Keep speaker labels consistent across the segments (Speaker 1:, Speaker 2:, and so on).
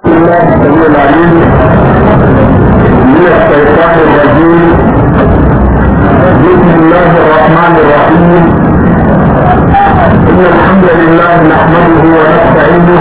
Speaker 1: الله السميع العليم من الشيطان الرجيم. بسم الله الرحمن الرحيم. إن الحمد لله نحمده ونستعينه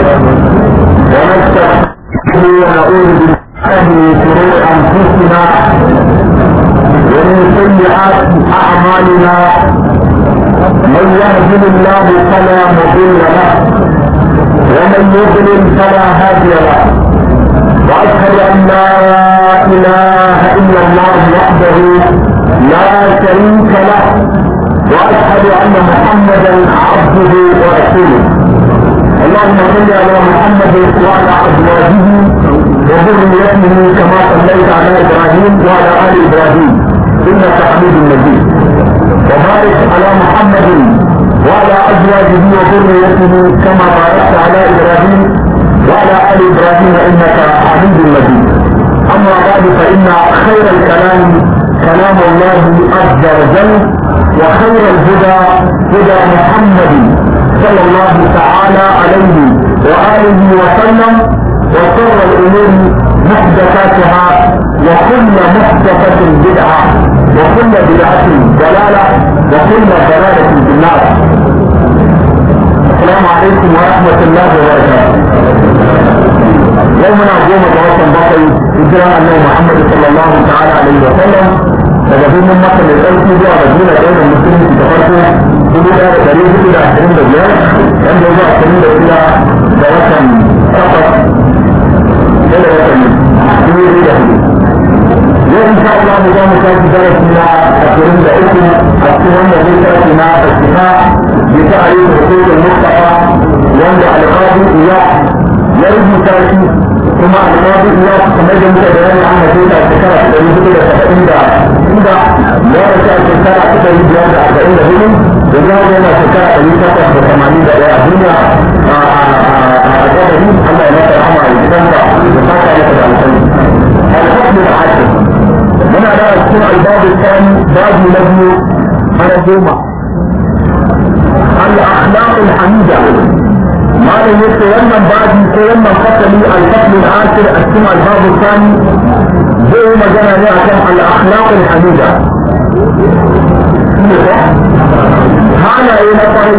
Speaker 1: ونستغفره ونعوذ بالله من شرور أنفسنا ومن سيئات أعمالنا. من يهده الله فلا مضل له ومن يضلل فلا هادي له. واشهد ان لا اله الا الله وحده لا شريك له واشهد ان محمدا عبده ورسوله. اللهم صل على محمد وعلى ازواجه وذريته كما صليت على ابراهيم وعلى ال ابراهيم انك حميد مجيد. وبارك على محمد وعلى ازواجه وذريته كما باركت على ابراهيم وعلى ال ابراهيم انك حميد مجيد. اما بعد فان خير الكلام كلام الله عز وجل وخير الهدى هدى محمد صلى الله تعالى عليه واله وسلم وشر الامور محدثاتها وكل محدثه بدعه وكل بدعه ضلاله وكل ضلاله في النار. السلام عليكم ورحمة الله وبركاته. يومنا قوم بوطن بطل إجراء أنه محمد صلى الله تعالى عليه وسلم فجدين من مصر للألف جاء مدينة دولة المسلمين في تفرقه بدأ تاريخ إلى 20 دولار عند وضع 20 إلى وطن فقط إلى وطن وإن شاء الله نظام كان درسنا أكرم لكم السنة ذكرتنا الاتفاق بتعريف حقوق المصطفى وانجع القاضي إياه يرجو تاريخ ثم القاضي إياه كما يجب بيان عن نتيجة الشكرة تريد إلى 70 إذا لا رجع الشكرة تريد بيان 40 دهين وجاء لنا الشكرة تريد فقط ب80 دقيقة الدنيا أجابه الله ينصر عمر الجنة وفاق عليك الأمثال. الحكم العاشر هنا لا يكون الباب الثاني باب نبي على الدومة الأخلاق الحميدة. ما لم يتولى بعد يتولى قتل الفصل العاشر اسمع الباب الثاني زي ما جانا نعتم الأخلاق الحميدة. هذا إيه نطري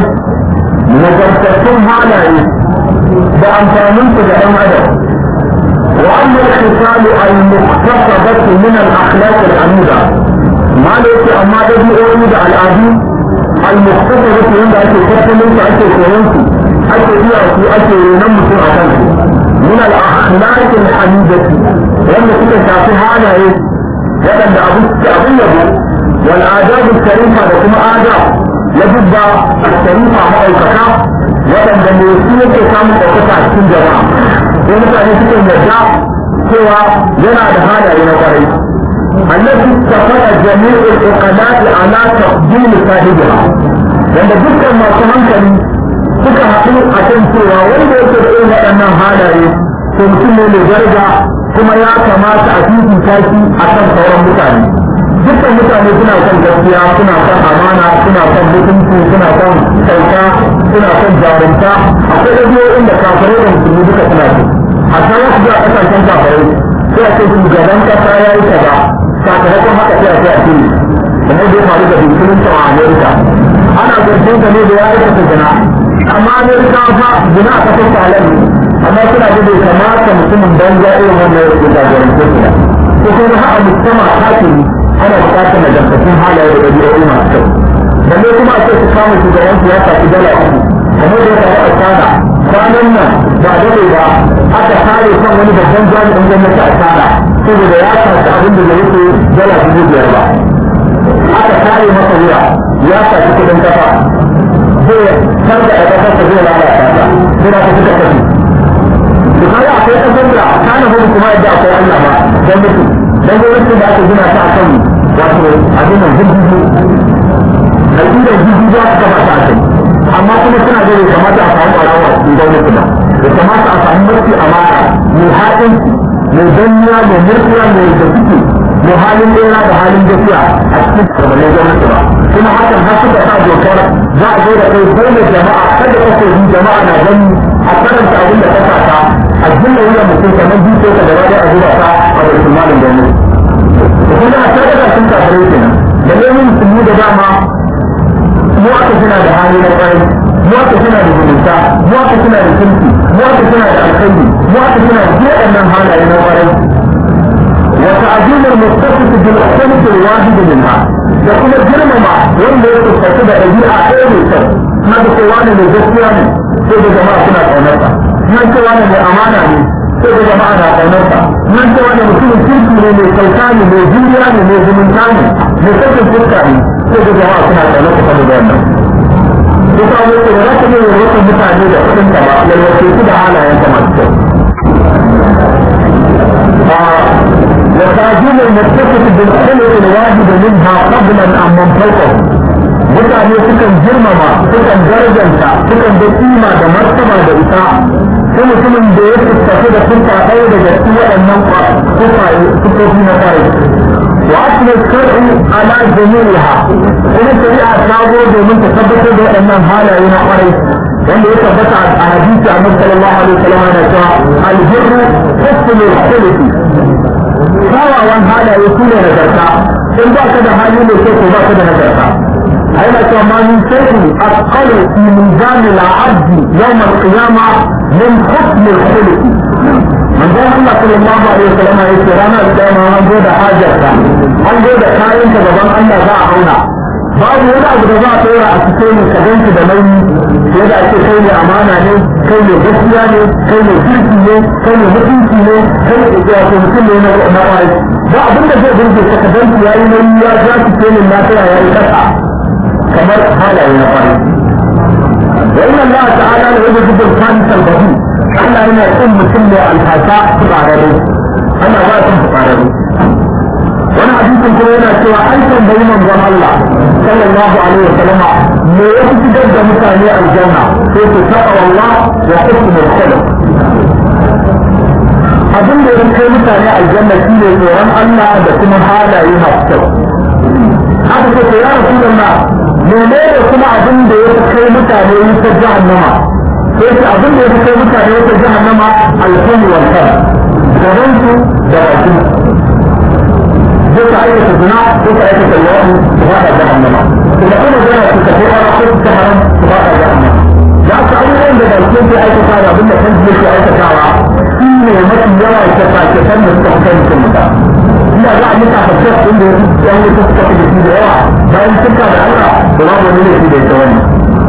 Speaker 1: نجرتكم هذا إيه بأمثالكم لأم عدد. وأما الخصال المقتصدة من الأخلاق الحميدة ما ليس أما الذي أريد العظيم المقتصدة من ذلك الكتلين فأكي كورنسي أكي إيرسي أكي ينمس أكنسي من الأخلاق الحميدة وأن كنت شافها على إيه وأن أبيه والآداب الشريفة لكم آداب يجب الشريفة مؤكسة وأن يسير كامل أكسة في الجماعة ومتعني cikin yadda cewa yana da halaye na kwarai. Annabi safara jami'ul uqalati ala taqdim sahibiha wanda dukkan masu hankali suka haɗu a kan cewa wanda yake da irin waɗannan halaye to mutum ne mai daraja kuma ya kamata a fifita shi a kan sauran mutane. Dukkan mutane suna son gaskiya, suna son amana, suna son mutunci, suna son kyauta, suna son jarumta. Akwai ɗabi'o'in da kafirai da musulmi duka suna so. A san wasu da kasashen kafirai sai a ce shugaban kasa ya yi kaza sakamakon haka sai a ce a fili kamar da ya faru da binciken a Amerika. Ana zargin da ne da ya aikata zina amma Amerika fa zina a kasar halal ne amma suna da bai kamata mutumin banza irin wannan ya rubuta jagoranci su ba. Ko kuma haka musamman hakimi ana bukatar nagartattun halaye da ɗabi'o'i masu kyau. Balle kuma a ce su kama shugaban siyasa su dala uku kamar da ya faru a China kwanan nan ba dole ba aka kare kan wani babban jami'in gwamnati a China saboda ya saci abin da ya wuce dala 5,000 ba. Aka kare masa wuya ya saci kudin kafa zai canza da kasarsa zai lalata ta suna ta fita kashi. Da kare akwai kasar da China hudu kuma yadda akwai Allah ba gwamnati don gwamnati da aka gina ta a kan wato abin nan jirgin aƙidar jirgin za su kamata a kai amma kuma suna da ya kamata a samu alawa cikin gwamnati ba ya kamata a samu mafi amana mai haɗin mai danniya mai murfiya mai da suke mai halin ɗera da halin gafiya a cikin karbalin gwamnati ba kuma hakan har suka sa dokar za a zo da kai dole jama'a kada ka koyi jama'a na gani a karanta abin da ka sata a jilla wuyan mutum kamar dutse ka gaba da a zuba ta a bakin malin gwamnati kuma a sadaka sun kafirai kenan da ɗaya musulmi da dama mu aka suna da hali na ƙwarai mu aka suna da zumunta mu aka suna da kirki mu aka suna da alkhairi mu aka suna da waɗannan halaye na ƙwarai wata ajiyar mustafi bil khulq al wahid minha da kuma girmama wanda ya tsaka da ɗabi'a ɗaya mai kyau na da kowa ne mai gaskiya ne sai da jama'a suna ƙaunarsa nan cewa ne mai amana ne sai da jama'a na ƙaunarsa nan cewa ne mutumin kirki ne mai kyauta ne mai juriya ne mai zumunta ne mai sakin fuska ne sai da jama'a suna ƙaunarsa saboda wannan duka wani da za ka yi wasu mutane da kuɗin ka ba yalwace su da halayen ka masu kyau وتعجيل المتفق بالخلق الواجب منها قبلا عمن فوقه mutane sukan girmama sukan darajanta sukan da kima da martaba da ita sai mutumin da ya fuskaci da fuska ɗaya daga cikin waɗannan sufofi na ƙwarai wa asli shar'u ala jami'iha kuma shari'a ta zo domin ta tabbatar da waɗannan halaye na ƙwarai wanda ya tabbata a hadisi a sallallahu alaihi wasallam yana cewa al-birru husnul khuluqi kyawawan halaye su ne nagarta in ba ka da hali mai kyau ko ba ka da nagarta أين كما من شيء أثقل في ميزان العبد يوم القيامة من حسن الخلق من ذا الله صلى الله عليه وسلم يسيرانا القيامة من جود حاجة من جود كائن كذبان أن ذا عونا بعض ولا أبدا تورا أسكين كذنك دمين يدع كيني أمانة كيني بسياني كيني جلسي كيني مطلسي كيني إجاة كل نوائي بعض ولا جاء بلد كذنك يا إلي يا جاك كيني الناسية يا إلي كمر هذا ينقل وإن الله تعالى يجب جدا الخامس البديل أن هنا يكون مسلم الحساء تقاربه أنا غاية تقاربه وانا حديث كلنا سوى أيضا بينا من الله صلى الله عليه وسلم ما يتجد مثالي الجنة كيف تقوى الله وحسن الخلق أظن أن كيف مثالي الجنة كيف يقول الله بكم هذا ينفسه هذا كيف يا رسول الله menene kuma abin da ya kai mutane wutar jahannama sai ce abin da ya kai mutane wutar jahannama alfani wankan gaban su da baki duka aikata zina duka aikata yawan su ba da jahannama kuma kuma zana su tafi ara ko su haram su ba da jahannama da aka abubuwan da baki ke aikata da abin da kansu yake aikatawa shi ne mafi yawa ta sake san da suka kai mutum mutane ina za a mutu a fasiyar ɗin da yan wuta suka fi da shi da yawa bayan shirka da Allah da babu wani laifi da ita wani.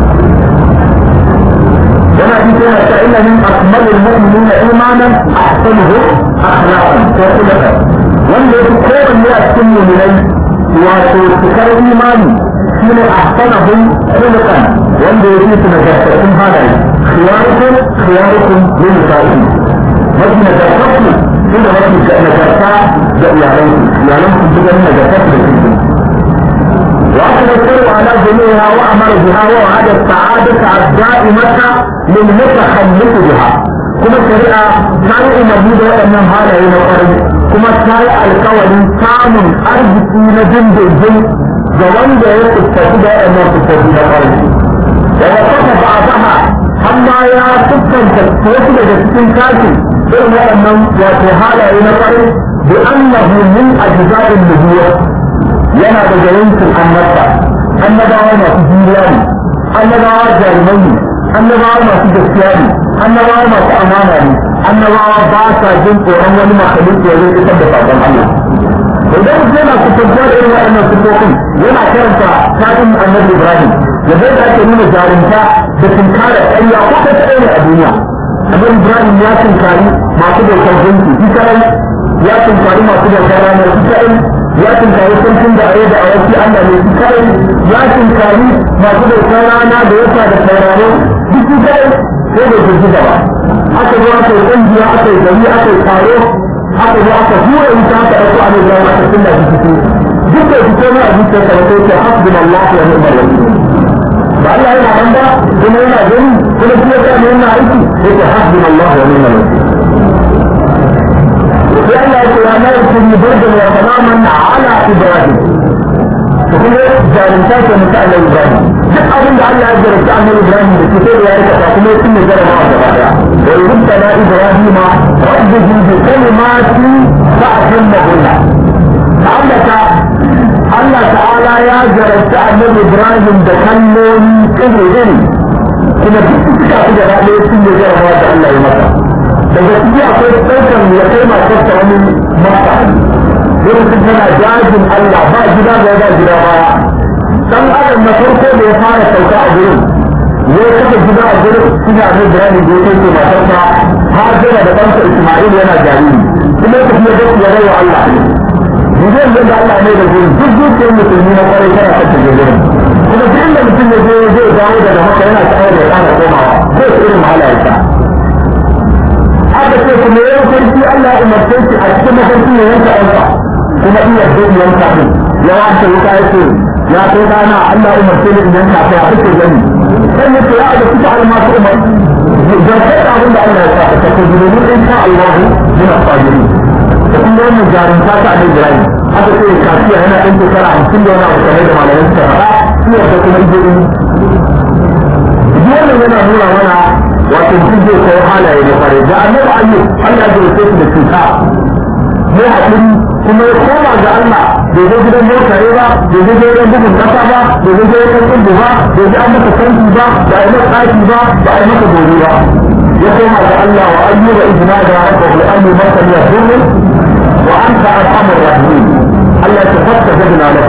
Speaker 1: Yana ji tana ta ina min akmalul mu'minina imanan ahsanuhu akhlaqan ko khuluqan wanda yake kowanne a cikin mu'minai wato cikar imani shine ahsanuhu khuluqan wanda yake su nagartattun halaye khiyarukum lil nisa'i mafi nagartattu su da mafi nagarta da iyalanku gidan nagartattu da kirkin وأخذ الشرع على جميعها وأمر بها ووعد السعادة الدائمة للمتخلف بها كما الشريعة كان مجيد وأنها هذا إلى الأرض كما الشريعة الكون كان أرضي نجم بالجن جوان جاءت التفيدة أنها تستفيد الأرض ووصف بعضها أما يا سكن تستفيد جسدين كافي إلا أنه وتهالى إلى الأرض بأنه من أجزاء النبوة yana da yankin annabta annabawa masu juriya ne annabawa jarumai ne annabawa masu gaskiya ne annabawa masu amana ne annabawa ba sa jin tsoron wani makhluki ya zai fitar da sabon Allah idan mutum yana kusurta da irin waɗannan sufofin yana karanta tarihin annabi Ibrahim da zai da ake nuna jarumta da tunkara ƙarya ko ta tsaye ne a duniya annabi Ibrahim ya tunkari masu bautar gunki shi kadai ya tunkari masu bautar ranar shi kadai ya tunkari sarkin da are da awaki Allah ne shi kadai ya tunkari masu bautar rana da yasa da sauraro duk shi kadai sai da jirgi gaba aka zo aka yi ƙungiya aka yi gari aka yi taro aka zo aka hura wuta aka ɗauko a mai zama aka sunna shi fito duk da fito na zuciya ta wato ce hasbun Allah wa ni'mal wakil ba Allah yana nan ba kuma yana gani kuma shi ya sa ne yana aiki yake hasbun Allah wa ni'mal wakil لأن القيامات يكون بردا وسلاما على إبراهيم وكل جالسات ومسائل إبراهيم duk abin da Allah ya jarabta annabi Ibrahim da ke sai ya aikata kuma ya tunne jaraba a gaba daya wa yubtala Ibrahim rabbuhu كلمات فأتمهن Allah ta'ala ya jarabta annabi Ibrahim da kallon iri kuma duk suka fi gaba ɗaya sun yi jarabawa da Allah ya masa daga ciki akwai ɗaukar ya kai matarsa wani masa lokacin tana jajin Allah ba gida ga ba gida baya dan adam na farko da ya fara sauka a gurin ya kafa gida a gurin suna annabi Ibrahim da ya kai matarsa Hajara da ɗansa Isma'il yana jariri kuma tafiya da ya rawa Allah Mutum da Allah ne da gurin duk zuciyar musulmi na kwarai tana kacce da gurin. Kuma duk inda mutum ya je zai dawo daga haka yana tsawon da kana komawa zai irin halayensa. Aka ce kuma yau sarki Allah ya umarce shi a cikin mafarki ya yanka ɗansa kuma iya zai yanka ɗin. Ya wata wuta ya ce ya kai ɗana Allah ya umarce ni in yanka ta a cikin gani. Sai ya ce ya da kuka almasu umar. Zartar da abin da Allah ya sa ka tafi domin in sha Allah yana fadiri. da kuma wannan jarumta ta a Ibrahim aka ce kafiya yana ɗan shekara 50 da wani abu kamar da malamin suka faɗa suna da kuma ijiyoyi wannan yana nuna mana wato mutum zai kawo halaye da fare da annabi ayyub Allah ya rufe su da cuta ne hakuri kuma ya koma ga Allah bai zo gidan motare ba bai zo gidan bugun kasa ba bai zo gidan tsundu ba bai ji an masa kanti ba ba a yi masa ɗaki ba ba a yi masa gobe ba ya koma ga Allah wa ayyuba idna da rabbahu al-amru masal yahdur wa anta arhamur rahimin Allah ya tafakka jabna lahu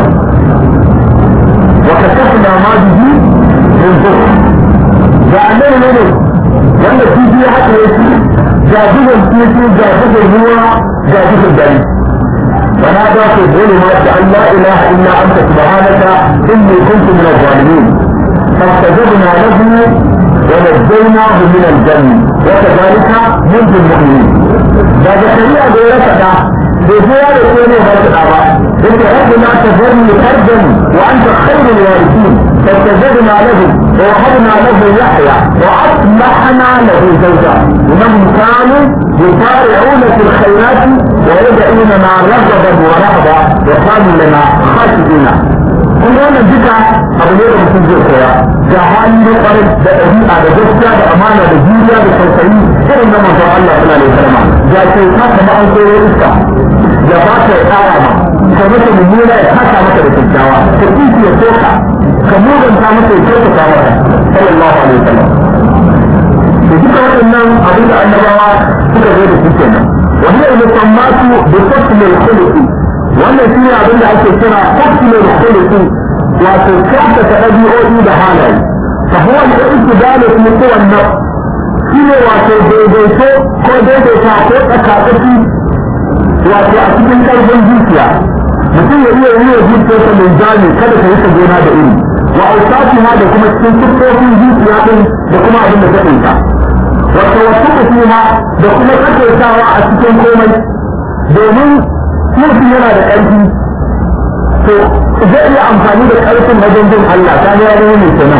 Speaker 1: wa kashafna ma bihi min dhurr ga annabi ne wanda kifi ya haka yake ga duhun kifi ga duhun ruwa ga duhun dare ونادى في الظلمات أن لا إله إلا أنت سبحانك إني كنت من الظالمين فاستجبنا له ونجيناه من الجنة وكذلك ننجي المؤمنين. بعد شريعة غيرك ده بزيادة كونه هكذا انت ربنا تذرني فردا وانت خير الوارثين فاستجبنا له ووهبنا له يحيى واصلحنا له زوجا انهم كانوا يسارعون في الخيرات ويدعوننا رغبا ورهبا وكانوا لنا خاشعين. kuma wannan duka abu ne da mutum zai koya ga hali na kwarai da ɗabi'a da gaskiya da amana da juriya da tausayi irin na manzon Allah sallallahu alaihi wasallam ga kyauta kamar an koyo iska ya ba ta tsara ma ka mata mummuna ya kasa mata da kyakkyawa ka kifi ya soka ka muganta mata ya kyautata mata sallallahu alaihi wasallam da duka waɗannan abin da annabawa suka zo da su kenan wani ne musammatu da fasilul khuluqi wannan shi ne abin da ake kira fasilul khuluqi wato kyautata ɗabi'o'i da halaye fa huwa al-ibtidalu fi kowanne shi ne wato daidaito ko daidaita ko tsakatsaki wato a cikin ƙarfin zuciya mutum ya iya yi wa zuciyarsa mai jami kada ka yi ta gona da iri wa autafiha da kuma cikin siffofin zuciya ɗin da kuma abin da ta ɗinka wata wasu kusuma da kuma ƙarfaitawa a cikin komai domin mutum yana da ƙarfi to zai iya amfani da ƙarfin wajen bin Allah ta ya zama mai kenan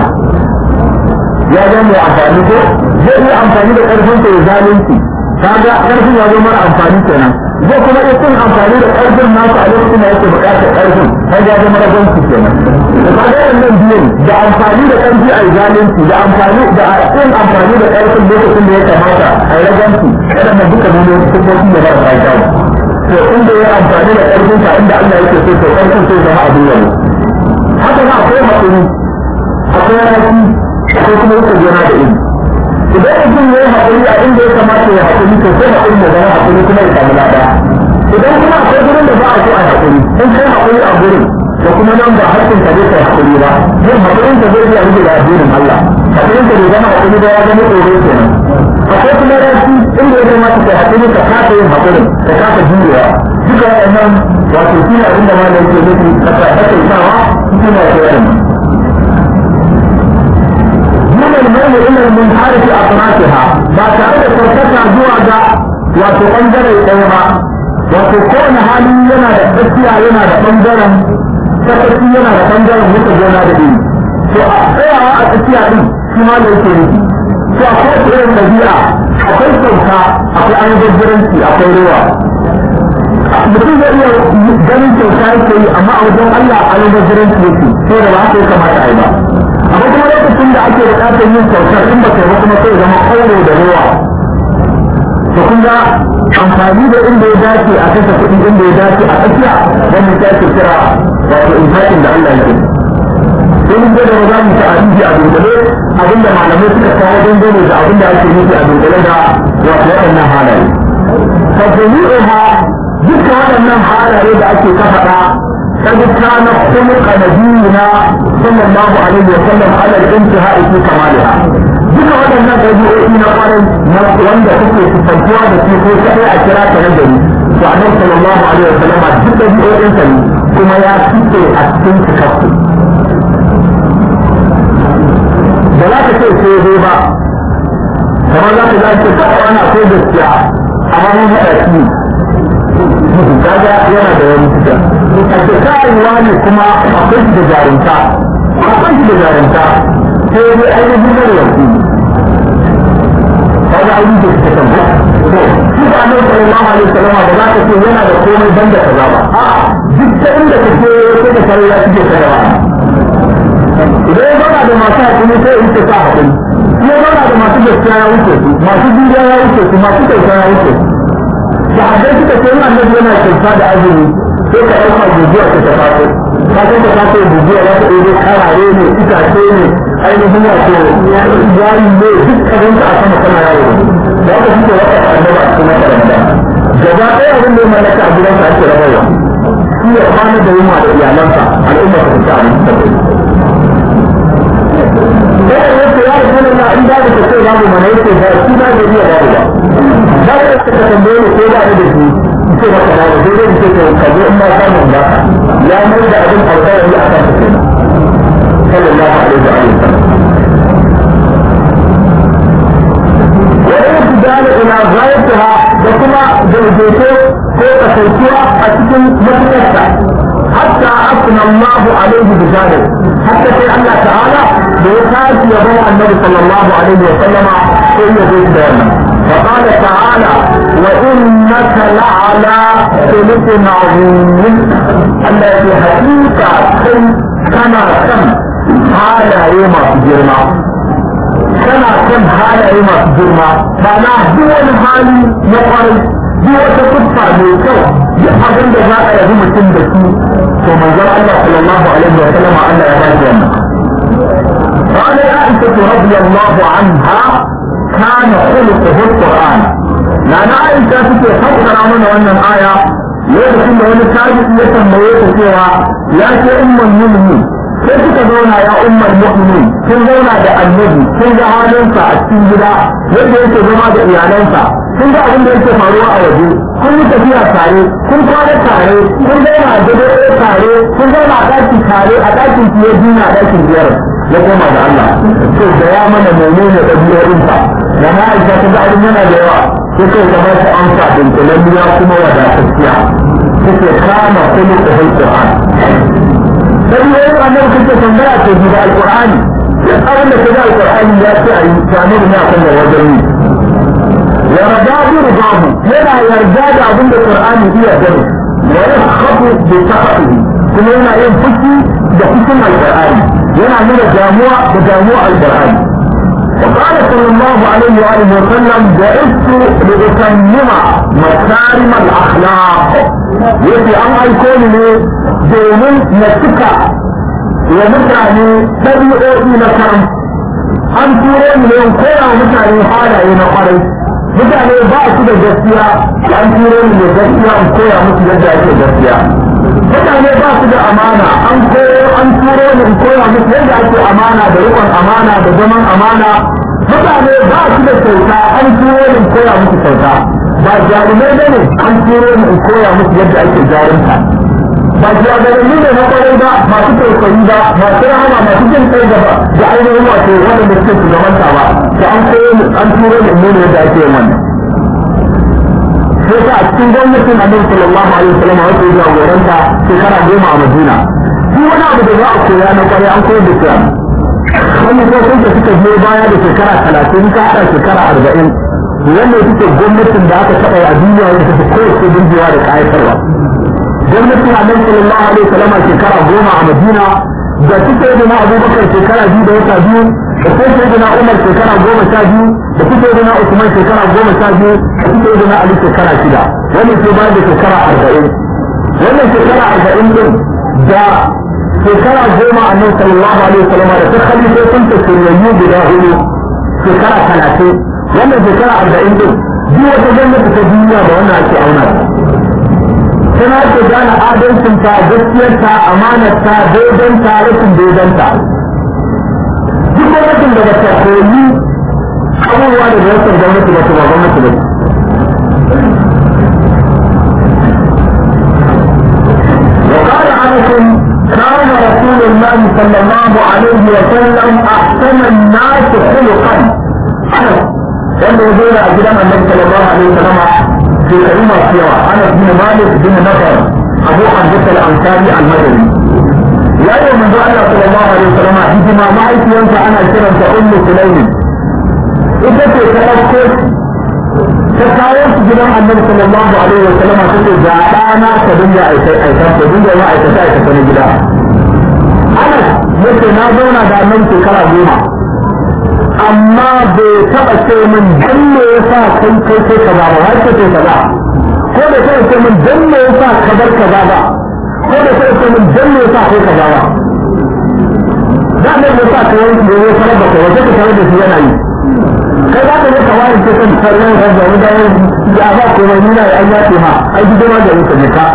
Speaker 1: ya zama mai amfani ko zai iya amfani da ƙarfin ta ya zalunci kaga ƙarfin ya zama mara amfani kenan zai kuma iya cin amfani da ƙarfin nasu a lokacin da yake buƙatar ƙarfin har ya zama raganci kenan da kaga wannan biyun da amfani da ƙarfi a zalunci da amfani da cin amfani da ƙarfin lokacin da ya kamata a raganci waɗanda duka ne sifofin da ba a kawo to inda ya amfani da ƙarfin sa inda Allah yake so to ƙarfin sai zama abin yau haka na akwai haƙuri akwai rafi akwai kuma yake gona da ilimi idan mutum ya yi haƙuri a inda ya kamata ya haƙuri to sai haƙuri ya zama haƙuri kuma ya samu lada idan kuma akwai gurin da ba a so a haƙuri in kai haƙuri a gurin da kuma nan ba haƙƙin ka zai kai haƙuri ba yin haƙurin ka zai iya rike da addinin Allah haƙurin ka bai zama haƙuri ba ya zama tsoro kenan akwai kuma rafi inda ya kamata kai haƙuri ka kasa yin haƙurin ka kasa jurewa duka waɗannan wato shi ne abin da ma da yake nufi ka taƙaitawa shi ne wato waɗannan من المال إلى المنحرف أطرافها ما تعرف فرصتها جوعة وتقنجر القيمة وتكون حالي لنا لفتيا لنا لقنجرا فتكي لنا لقنجرا متجونا بدين فأخيها أتكيا دي كما ليكي فأخوة إلى المبيعة أخي سوكا أخي أنا جبرنسي أخي روا mutum zai iya ganin kyauta yake yi amma a wajen Allah a wajen jiranci yake sai da ba haka ya kamata a yi ba amma kuma lokacin da ake bukatar yin kyautar in ba kai ba kuma sai zama kauro da ruwa to kun ga amfani da inda ya dace a kashe kuɗi inda ya dace a tsakiya wannan ta ce kira wato infakin da Allah yake sai mun da za mu ta'arifi a dogale abinda malamai suka kawo dangane da abinda ake nufi a dogale da wato waɗannan halaye fadli'uha duka waɗannan halaye da ake ta faɗa قد كان خلق نبينا صلى الله عليه وسلم على الانتهاء في كمالها duka waɗannan ɗabi'o'i na ƙwarai wanda kuke kusantuwa da su ko kaɗai a kira ta na gari to annabi sallallahu alaihi wa sallam duk ɗabi'o'insa ne kuma ya fice a cikin cikakku da za ka ce sai dai ba kamar za ka ce ta wani akwai gaskiya amma mun haɗa shi kaga yana da wani fita a ce kayarwa ne kuma akwai shi da jarumta sai dai ainihin marwarki kaga ainihin da suka tambo to shi ba nan sallallahu alaihi wasallam ba za ka ce yana da komai banda kaza ba a duk ta inda ka ce sai da kare ya cike karawa idan ya zauna da masu hakuri sai in ce sa hakuri ya zauna da masu gaskiya ya wuce su masu juriya ya wuce su masu kyauta ya wuce su da haɗe suka ce yin annabi yana kyauta da azumi sai ka ɗauka guguwa ta ta fato ka san ta fato guguwa za ta ɗauko karare ne itace ne ainihin wato yayi ne duk abinci a sama kana yawo da aka fito wata annaba a cikin makaranta gaba ɗaya abin da ya mallaka a gidansa ake rabarwa shi ya kwana da yunwa da iyalansa al'umma ta fita abinci ta kai sai da yake ya rufe na in babu ta ce babu mana yake ba shi na da iya babu ba ba da yake ka tambaye ne ko ba da shi ce maka babu sai dai ce ka zo in ma samun ba ya mai da abin alƙawari a kan ta sallallahu alaihi wa sallam وإرتدال إلى غايتها وكما زوجته فوق سيطرة أتكن متكسة حتى أثنى الله عليه بذلك حتى في الله تعالى بيقات يضوء النبي صلى الله عليه وسلم في يديه دائما فقال تعالى وإنك لعلى خلق عظيم التي حقيقة كما كم على يوم الجرمى kana kan halaye masu girma ba na duk wani hali na kwarai duk wata kuffa mai kyau duk abin da za a yabi mutum da su to manzon Allah sallallahu alaihi wa sallam Allah ya ba shi wannan قال عائشة رضي الله عنها كان خلقه القرآن لأن عائشة تفسر عمنا وأن الآية lokacin da wani tabi'i ya tambaye ta cewa ya ce ummul mu'minin sai suka zauna ya ummul mu'minin sun zauna da annabi sun ga halinsa a cikin gida yadda yake zama da iyalansa sun ga abin da yake faruwa a waje kun yi tafiya tare kun kwana tare kun zauna a gado tare kun zauna a ɗaki tare a ɗakin fiye juna a ɗakin biyar ya koma da Allah to da ya mana menene ɗabi'o'insa da na aisha ta ga abin yana da yawa sai kai ka ba su amsa dinkulalliya kuma wadatacciya suke kama kuma da Qur'an sai yayin annabi kake tambaya ce da Al-Qur'ani abin da kaga Al-Qur'ani ya ce ayi sanar ne akan da wajen ni ya rabbu rubahu yana yarda da abin da Qur'ani iya gani wa yakhafu bi ta'ati kuma yana yin fushi da fushin Al-Qur'ani yana nuna damuwa da damuwa Al-Qur'ani وقال صلى الله عليه وآله وسلم بعثت لأتمم مكارم الأخلاق يجي أن يكون لي دومن نتكا ومتعني تبيعي لكم أن ترون لهم كل متعني حالة ينقري mutane ba su da gaskiya an turo ni da gaskiya an koya musu yadda ake gaskiya mutane ba su da amana an turo ni in koya musu yadda ake amana da rikon amana da zaman amana mutane ba su da kyauta an turo ni in koya musu kyauta ba jarumai ba ne an turo ni in koya musu yadda ake jarumta ba shugabanni ne na kwarai ba masu tausayi ba masu rahama masu jin kai gaba da ainihin wato waɗanda suke shugabanta ba da an turo ni in nuna yadda ake yin wannan sai ta a cikin gwamnatin annabi sallallahu alaihi wasallam wata ya jagoranta shekara 10 a Madina shi wani abu da za a koya na kwarai an koyar da shi wani ko sun da suka je baya da shekara 30 ka haɗa shekara 40 wannan ita ce gwamnatin da aka taɓa a duniya wanda ta fi kowace birgewa da ƙayatarwa gwamnatin annabi sallallahu alaihi wasallam shekara 10 a Madina da suke da Abubakar shekara 2 da wata 2 da suke da Umar shekara 12 da suke da Usman shekara 12 da suke da Ali shekara 6 wannan sai bayan da shekara 40 wannan shekara 40 din da shekara 10 annabi sallallahu alaihi wasallam da ta khalifofin ta shirayyu guda hudu shekara 30 wannan shekara 40 din duk wata gwamnati ta duniya da wannan ake auna tana ke gane adalcinta gaskiyarta amanarta daidanta rashin daidanta duk gwamnatin da ba ta koyi abubuwa da gwamnatin gwamnati ba ta ba gwamnati ba وقال عنه كان رسول الله صلى الله عليه وسلم احسن الناس خلقا wanda ya zo da a gidan annabi sallallahu alaihi wasallam shekaru masu yawa Anas bin Malik bin Nadar Abu Hamza al-Ansari al-Madani ya yi manzo Allah sallallahu alaihi wasallam hidima mahaifiyarsa ana kiranta Ummu Sulaimi ita ce ta ɗauko ta kawo su gidan annabi sallallahu alaihi wasallam ta ce ga ɗana ka dinga aikata na gida Anas yace na zauna da annabi shekara 10 amma bai taɓa ce min dan me yasa kai kaza ba har ce kaza ko da sai ce min dan me yasa ka bar kaza ba ko da sai ce min dan me yasa kai kaza ba da ne yasa kai wani ne ya fara da kai wata ka tare da shi yana yi kai za ka ne ka wani ce kan sarran da wani da ya ba ko mai nuna an ya ce ma ai gidan ma da wuce ne ka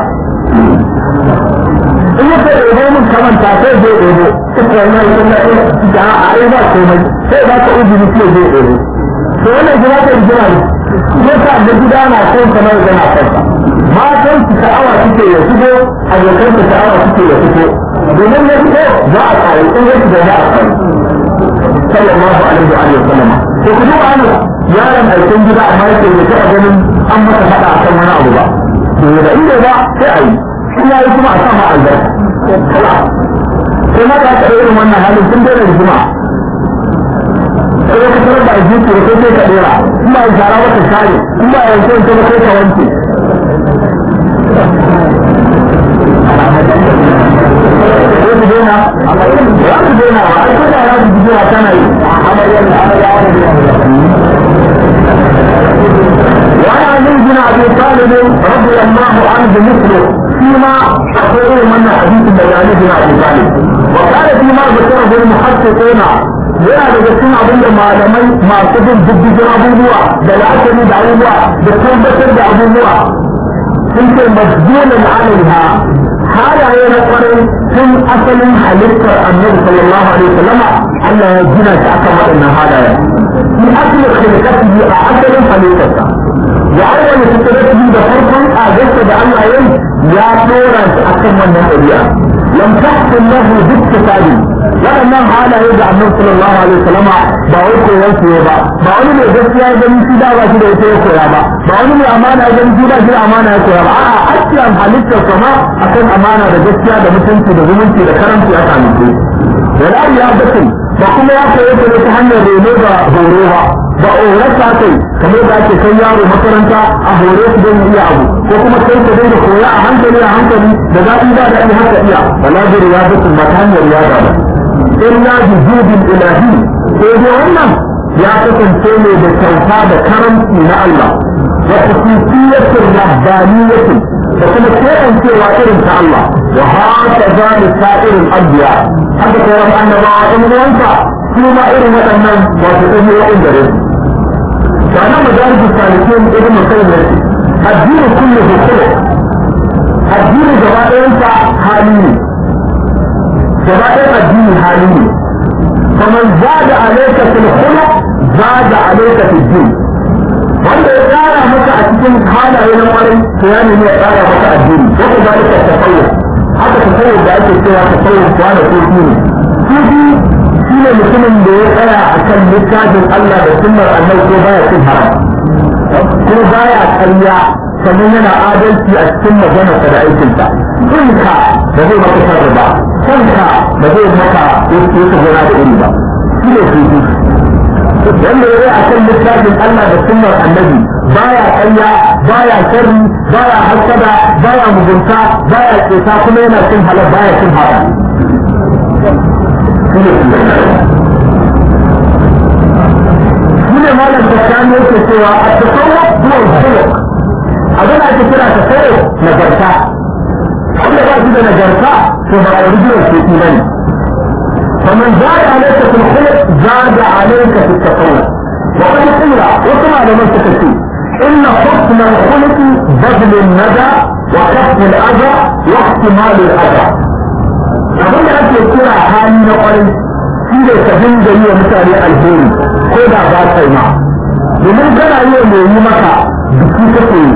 Speaker 1: in ya ce da mun kamanta sai zai ɗebo sai na yi da ai ba komai sai ba ka uzuri sai zai ɗebo to wannan gida ta rigima ne yasa da gida na son kamar da na kansa matan su sha'awa suke ya shigo abokan su sha'awa suke ya fito domin ya fito za a kare in ya shiga za a kare sallallahu alaihi wa sallam to ku duba ana yaron aikin gida amma yake da taɓa ganin an masa faɗa a kan wani abu ba to da inda ba sai a yi in ya yi kuma a sama albarka sai ma ta irin wannan halin sun daina rigima sai ka tarar da aiki ko sai ka dora in ba ya shara wata share in ba ya yanke ta ba sai ka wanke ko ku dena ya ku dena ba ai ko da ya ku dena tana yi وعن علي بن ابي طالب رضي الله عنه مثله فيما أخبره من حديث بيانه بن ابي طالب وقال فيما ذكره المحققون yana daga cikin abin da malamai masu bin diddigin abubuwa da la'akari da abubuwa da tabbatar da abubuwa sun ce masjulun alaiha halaye na kwarai tun asalin halittar annabi sallallahu alaihi wasallam Allah ya gina shi akan waɗannan halaye في أصل خلقته أصل خليقته وأول فكرته بفرق أجلس بأن أيام يا طورا أكثر من الأولياء لم تحصل له باكتساب لأنه هذا يدعى النبي صلى الله عليه وسلم باوك ويسيبا باولي من جسيا يجب سيدا وكذا يتيوك يابا باولي من أمانة يجب سيدا جل أمانة يكويابا أصلا خليقته كما أكثر أمانة جسيا دمتنسي دزمنسي دكرمسي أكامنسي والآن يا بسي فكما يقول يتحنى بينوبة هوروها بأورتا كي كما يقول كي يارو مكرنتا أهوريس بين إياه وكما كيف بين خويا أهنتني لذا إذا دعني حتى إياه ولا برياضة المكان والرياضة إلا بجود الإلهي سيدي ونم يا تكن سيني بكوفا بكرم من الله وخصوصية الربانية فكما كيف سوى إرم الله وهكذا لسائر الأنبياء haka sauran annabawa ɗan uwansa su ma irin waɗannan wasu ɗabi'o'in gare su. Sanan majalisa salihin ibn Qayyim addini kullu khuluq addini gaba ɗayansa hali ne gaba ɗayan addini hali ne faman zada alayka fil khuluq zada alayka fid din wanda ya tsara maka a cikin halaye na kwarai to ya nemi ya tsara maka addini ko ku zalika tasawuf haka tasawuf da ake cewa tasawuf kwana ko ne sufi shi ne mutumin da ya tsaya a kan littafin Allah da sunnar annabi ko baya cin haram ko baya karya sannan yana adalci a cikin maganarsa da aikinsa kanka ba zai maka sharri ba kanka ba zai maka yake gona da iri ba shi ne sufi wanda ya a kan littafin Allah da sunnar annabi baya karya baya sharri baya hasada baya mugunta baya keta kuma yana cin halal baya cin haram shine malam tsakani yake cewa a tasawuf huwa al-khuluq abin da ake kira tasawuf nagarta wanda ba shi da nagarta to ba original ce bane فمن زاد عليك في الخلق زاد عليك في التصوف وقد قيل وكما لم تكفي ان حسن الخلق بذل الندى وكف الاذى واحتمال الاذى abin da ake kira hali na kwarai shi ne ka dinga yi wa mutane alheri ko da ba kai ma domin kana yi wa mai yi maka biki kake yi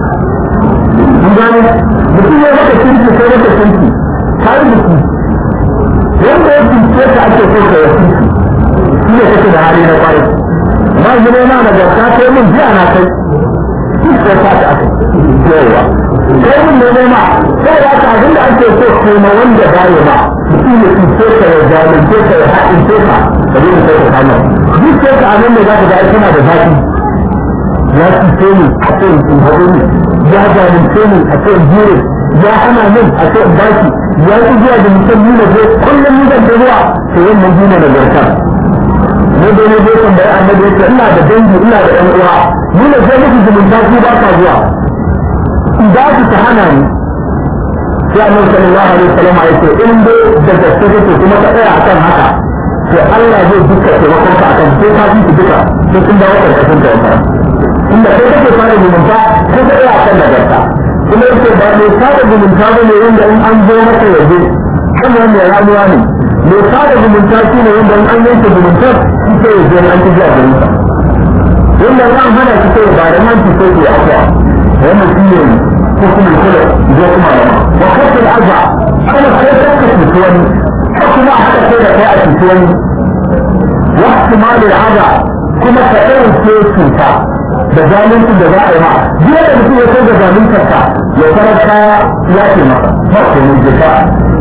Speaker 1: mun gane mutum ya maka kirki ko maka kirki ka yi biki wanda ya cuce ka ake so ka yi kirki shi ne kake da hali na kwarai amma yi ne na nagarta ko min jiya na kai shi ko ta ta aka yawa kai mun ne ma sai ya ta abin da ake so ko ma wanda ba ya ba mutum ya cuce ka ya zalunce ka ya haɗince ka da zai kai ka kama duk sai ka anan da za ka ga kana da zafi ya cuce ni a kan in haɗu ni ya zalunce ni a kan jure ya hana min a kan baki ya ci zuwa da mutum nuna zai kullum ni zan zuwa to yin mun gina nagarta ne da ne zai tambaya annabi ya ce ina da dangi ina da ƴan uwa ni ne zai muku zumunta ku ba ka zuwa idan ku ta hana ni sai annabi sallallahu alaihi wasallam ya ce in dai da gaske kake kuma ka tsaya akan haka to Allah zai duka taimakon ka akan sai ka ji duka sai kun dawo karkashin ka wata inda kai kake fara zumunta sai ka tsaya akan nagarta kuma yake ba mai sada zumunta ba ne wanda in an zo maka yaje kan wanda ramuwa ne mai sada zumunta shi ne wanda in an yanke zumuntar shi sai ya je an ci zuwa garin sa wanda an hana shi sai ba da nan ci sai ya akwa wannan shi ne hukumin kula zai kuma rama wa kafin arba ana sai kakka cuci wani ko kuma haka sai da kai a cuci wani wasu malin aza kuma ka ɗauke cuta da zalunci da za a yi ma jiya da mutum ya kai da zaluntarka ya farar kaya ya ce masa ba ko mun jika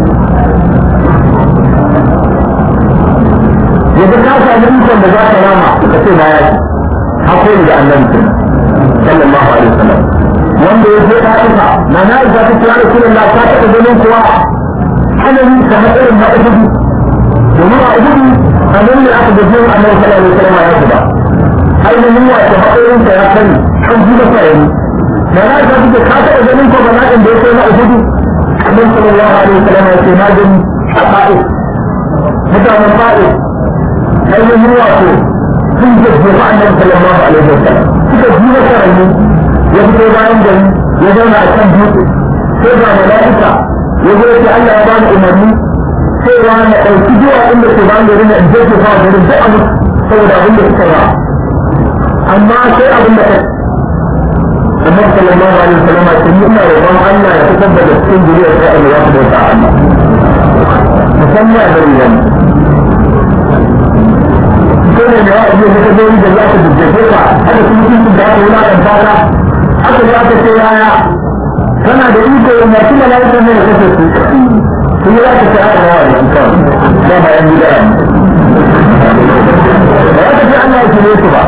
Speaker 1: yadda ka sami ikon da za ka rama ka ce na yaki hakuri da annabi sallallahu alaihi wasallam wanda ya je ɗa'ika na na isa ta kira da kullum na ta taɓa ganin kuwa hannun ka matsayin na ubudu domin a ubudu a nan ne aka gaji annabi sallallahu alaihi wasallam ya shiga ainihin wato haƙorinsa ya sani an ji masa yanzu da na ta suke ka taɓa ganin ko ba na'in da ya kai na ubudu annabi sallallahu alaihi wasallam ya ce na gani a fa'i mutanen fa'i ainihin wato sun jajjefa annabi sallallahu alaihi wasallam suka ji masa yanzu ya fito bayan gari ya zauna a kan dutse sai ga mala'ika ya zo ya ce Allah ya bani umarni cewa na ɗauki zuwa inda ke bayan gari na in jajjefa garin duk abu saboda abin da suka yi amma sai abin da kai annabi sallallahu alaihi wasallam ya ce ina roƙon Allah ya fitar da cikin zuriyar sai Allah ya fitar da Allah musamman da riyan sai ne ya yi da kaje da za ka jijjefe ka haka kuma kin da aka wulakanta ka aka ya ta ce yaya kana da iko na kuma lafiya ne da kake su kun yi za ka ta da wani kan da ba yan gida ba ya ce Allah ya kire su ba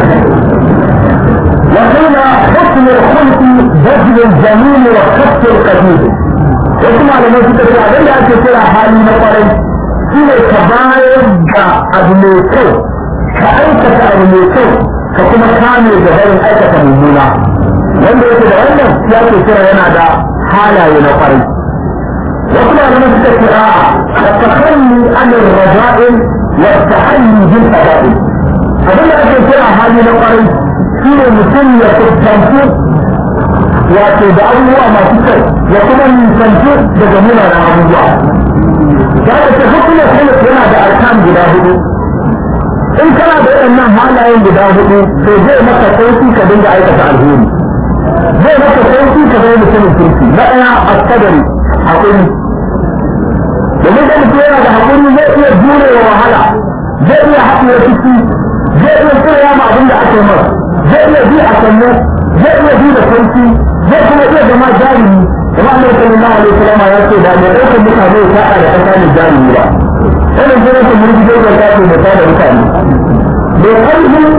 Speaker 1: وقيل حسن الخلق بذل الجميل وكف القديم وكما لما تكتب عدل أن ترى حالي نقري كيف كباير أبنيكو كأيكة أبنيكو كما كان يجهل أيكة مهمنا wanda yake da wannan ya ke kira yana da halaye na kwarai wasu da zama suka kira a takalli anil raja'in wa tahalli bil fadail abin da ake kira hali na kwarai shi ne mutum ya fuskanci wato da abubuwa masu kai ya kuma nisanci daga munanan abubuwa za ka ce hukumar huluk yana da arkan guda hudu in kana da waɗannan halayen guda hudu to zai maka sauki ka dinga aikata alheri zai maka sauki ka zai mutumin kirki na ɗaya a kadari haƙuri domin da mutum yana da haƙuri zai iya jure wa wahala zai iya haɗuwa ciki zai iya tsaya ma abin da ake masa zai iya bi a sannu zai iya bi da sauki zai kuma iya zama jarumi kuma Allah sallallahu alaihi wasallam ya ce da mai ɗaukar mutane ya faɗa da ƙasa ne jarumi ba wannan sai ka mulki da ga tafi da ta da mutane bai ƙarfi ne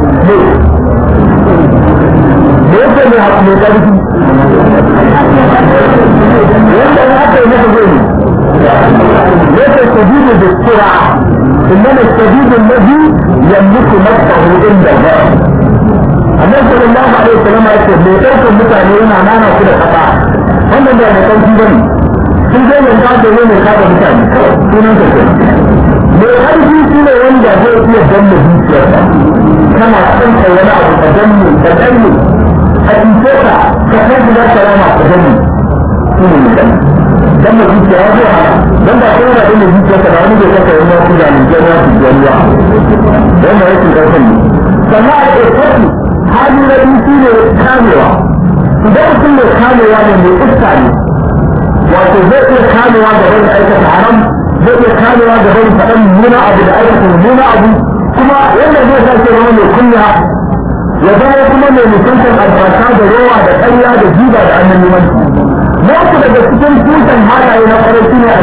Speaker 1: da yake ne haƙu mai ƙarfi wanda ya aka yi masa zai ليس الشديد بالسرعة إنما الشديد الذي يملك نفسه عند الغرب. النبي صلى الله عليه وسلم يقول ليتركم متعلمين أمانا كده خطأ wannan da ya kan bane sun zai yanka da ne mai kada mutane sunan da ke mai ƙarfi shi ne wanda zai iya danna zuciyarsa kana son ka wani abu ka danne a cikin ka kai guda salama ka danne shi ne mutum danna zuciya ya zo haka dan ba kai da danna zuciyarka da wani zai kasa wani wasu da ne jami'a su jami'a wannan yake ƙarfin ne sannan a ƙarfi hali na biyu shi ne kamewa idan mutum mai kamewa ne mai iska ne wato zai iya kamewa da bari aikata haram zai iya kamewa da bari faɗan mummuna abu da aikata mummuna abu kuma wanda zai sa ke zama mai kunya ya zama kuma mai mutuntar albasa da rowa da ƙarya da jiba da annabimanci wasu daga cikin tutan halaye na ƙwarai shi ne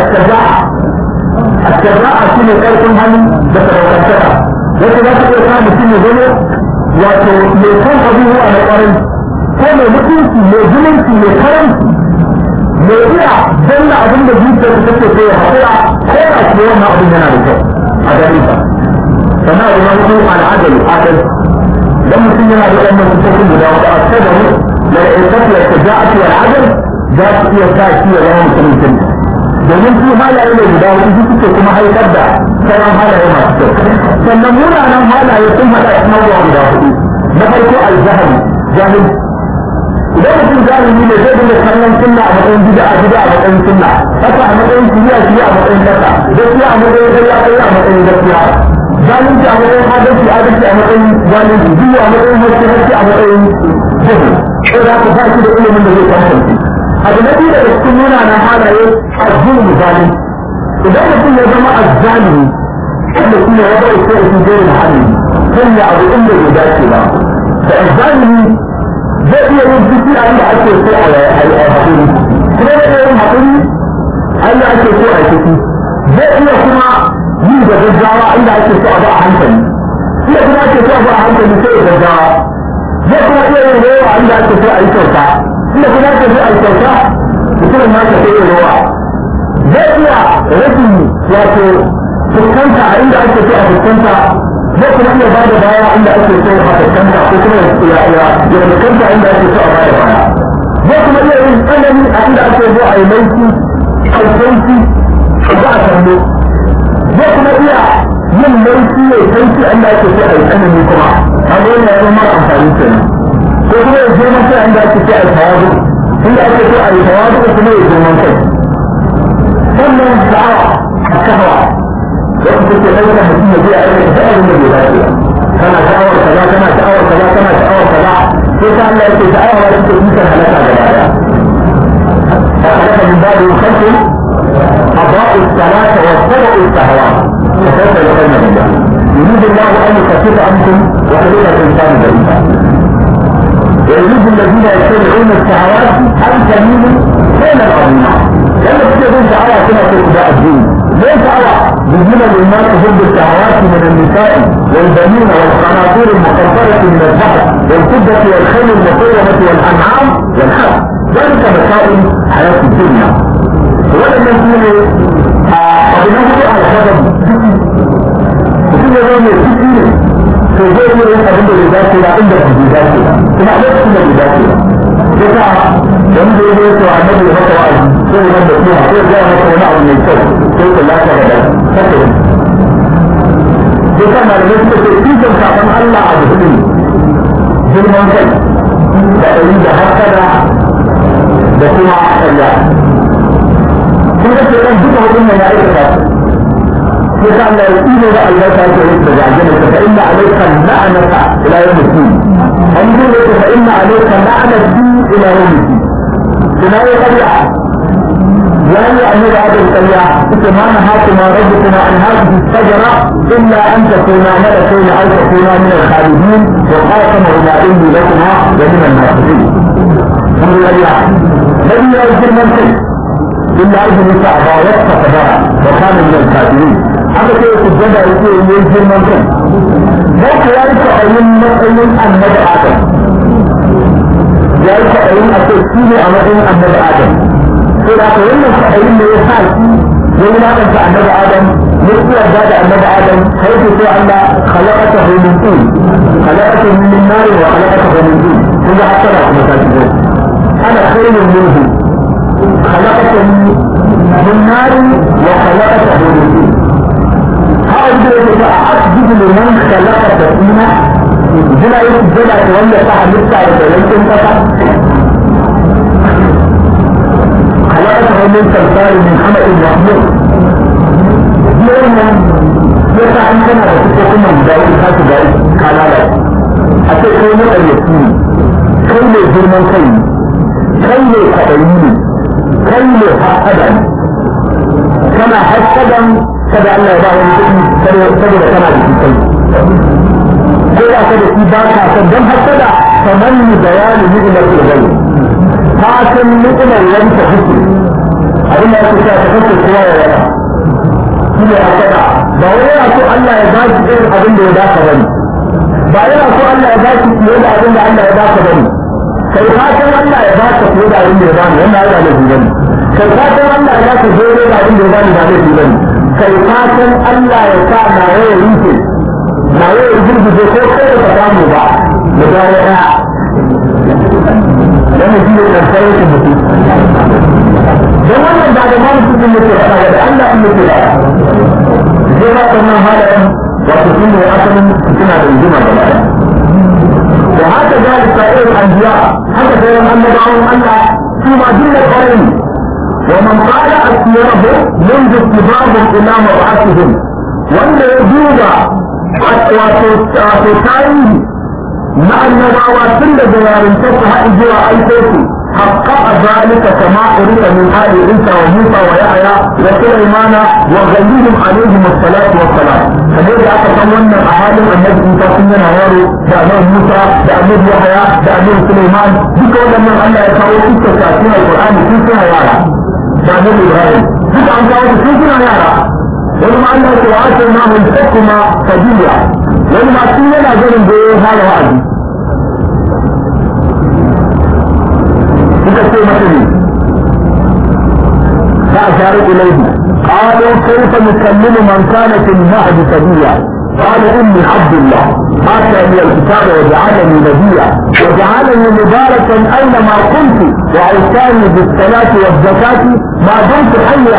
Speaker 1: askarra'a shi ne ƙarfin hannu da sadaukantaka wasu za su iya sa mutum ya zama wato mai kan abubuwa na ƙwarai ko mai mutunci mai zumunci mai karanci mai iya danna abin da zuciyar ta take so ya haƙura ko da shi wannan abin yana da kyau a gani ba sannan abu na hudu al'adali adal dan mutum yana da wannan sifofin guda wata a sadaru da aikata ya taja'atu wal adal za su iya sa shi ya zama mutumin kirki domin su halaye ne guda hudu su suke kuma haifar da sauran halaye masu kyau sannan munanan halaye sun haɗa abubuwa guda hudu na farko aljahali jahil idan mutum jahili ne zai dinga kallon sunna a matsayin bid'a a matsayin sunna haka a matsayin shiriya a matsayin kasa gaskiya a matsayin ƙarya a matsayin gaskiya zalunci a matsayin adalci a matsayin zalunci biyu a matsayin haske a matsayin jihu ko da ka fashi da ilimin da zai tantance abu na biyu daga cikin munanan halaye azzulmu zalunci idan mutum ya zama azzalimi wanda shi ne ya bai sai su zai da hannu sanya abu inda bai dace ba da azzalimi zai iya yin ciki a inda ake so a haƙuri kuma zai iya yin haƙuri a inda ake so a ciki zai iya kuma yi da gaggawa inda ake so a ba a hankali inda kuma ake so a ba a hankali sai ya gaggawa zai kuma iya yin rawa inda ake so a yi kyauta inda kuma ake so a yi kyauta mutumin ma ka sai yin rawa zai iya rashin wato fuskanta a inda ake so a fuskanta zai kuma iya ba da baya inda ake so a fuskanta ko kuma ya fuskanta inda ake so a ba da baya zai kuma iya yin tsanani a inda ake so a yi laifi alfanci ba a kallo zai kuma iya yin laifi ya kanci inda ake so a yi tsanani kuma amma yana yin mara amfani kenan ko kuma ya girman kai inda ake so a yi tawadu inda ake so a yi tawadu ko kuma ya girman kai sannan sha'awa a kahawa wasu suke ɗaukar mutum ya biya aikin da abin da bai dace kana sha'awar kaza kana sha'awar kaza kana sha'awar kaza sai ta Allah yake sha'awa da suke dukan halaka gaba daya a halaka min babu khalqin أضاءوا الصلاة واتبعوا الشهوات فسوف يلقون غيا يريد الله أن يخفف عنكم وخلق الإنسان ضعيفا ويريد الذين يتبعون الشهوات أن تميلوا ميلا عظيما لأن تكون شعوى كما في ابتداء الدين ليس شعوى بزمن للناس حب الشهوات من النساء والبنين والقناطير المقنطرة من الذهب والفضة والخيل المسومة والأنعام والحرث ذلك مسائل حياة الدنيا waɗannan su ne abu na hudu alhazan mutum ya zama mai ciki ne to zai iya yin abin da bai dace ba inda ba bai dace ba kuma a lokacin da bai dace ba sai ka wanda ya zai to annabi ya maka wa'azi sai ya wanda kuma sai ya gaya maka wani abu mai kyau sai ka lafiya da dace haka ne sai ka malamai suka ce cikin kafin Allah a hudu ne girman kai da ɗari da haskada da kuma ƙarya kuma ce ran duka hudun ya aikata sai ka Allah ya tsino da albarka ke rufe da aljanna fa inna alayka la'anata ila yawm al-din an dole fa inna alayka la'anati ila yawm al-din kuma ya kariya يعني أن يبعد القيا كما نهاكما ربكما عن هذه الشجرة إلا أن تكونا ملكين أو تكونا من الخالدين وقاسمهما إني لكما ومن الناصحين. الحمد لله. الذي يرجو المنزل إلا أجل صعبا واستقبارا وكان من الكافرين. هذا كيف الجدع يقول يرجو المنزل. ذلك يعرف أين النبي آدم. يعرف أين التسكين أمام النبي آدم. sai da wannan sa'ayin da ya sa shi يقول أنت النبي آدم مثل بعد النبي آدم حيث أن خلقته من طين خلقته من نار وخلقته من طين هذا حتى لا مساجد أنا خير منه خلقتني من نار وخلقته من طين هذا أسجد لمن خلق الطين جنا يسجد ولا صاحب يسعى ويمكن تفعل خلقته من صلصال من حمأ محمود يوما يسعى أن كان رسولكم من داود خاص داود كان على أتى كونه اليسين كونه جرمان كونه كأيين كونه حسدا كما حسدا كذا الله يبارك فيك كما بيقول كذا كذا في باكا كذا حسدا فمن بيان نعمة الغيب فاكن نعمة لم تحسن أبنى أتكا تحسن سواء ولا هي حسدا باوية أكو الله يبارك فيك أبنى يبارك بني باوية أكو الله يبارك فيك أبنى الله يبارك بني كي فاكن الله يبارك فيك أبنى يبارك بني وما أعلى في بني كي فاكن الله يبارك فيك أبنى يبارك بني kai fatan Allah ya sa na yau rufe na yau girgije ko kai da samu ba da dawo ɗaya don mu jiye ƙarfar yake mutu don wannan ba da mamu cikin yake faɗa da Allah in yake da zai ba ta nan halayen wato sun ne asalin suna da rigima da baya da haka zalika irin anbiya haka sai annabawan Allah su ma dinga ƙwarai ومن قال أسيره منذ اتباعهم إلى مبعثهم وأن يجوز وتتعيه مع النبوات الذين تصحى إجراء أيتيك حقق ذلك كما أريد من آل عيسى وموسى ويحيى وسليمان وغيرهم عليهم الصلاة والسلام فلذا أتكلمنا أحاديث النبي عيسى سننا وارو دعوه موسى دعوه يحيى دعوه سليمان ذكر من الله يتعوى في تفسير القرآن في سنة يارا شامل إبراهيم هذا عن قول سيدنا يارا ولما أنه سواسر معه الحكم فديا ولما سيدنا جرم بيه هذا وعدي تكسي مثلي فأشار إليه قالوا كيف نكلم من كان في المهد سبيا قال إني عبد الله آتاني الكتاب وجعلني نبيا وجعلني مباركا أينما كنت وأوصاني بالصلاة والزكاة ما دمت حيا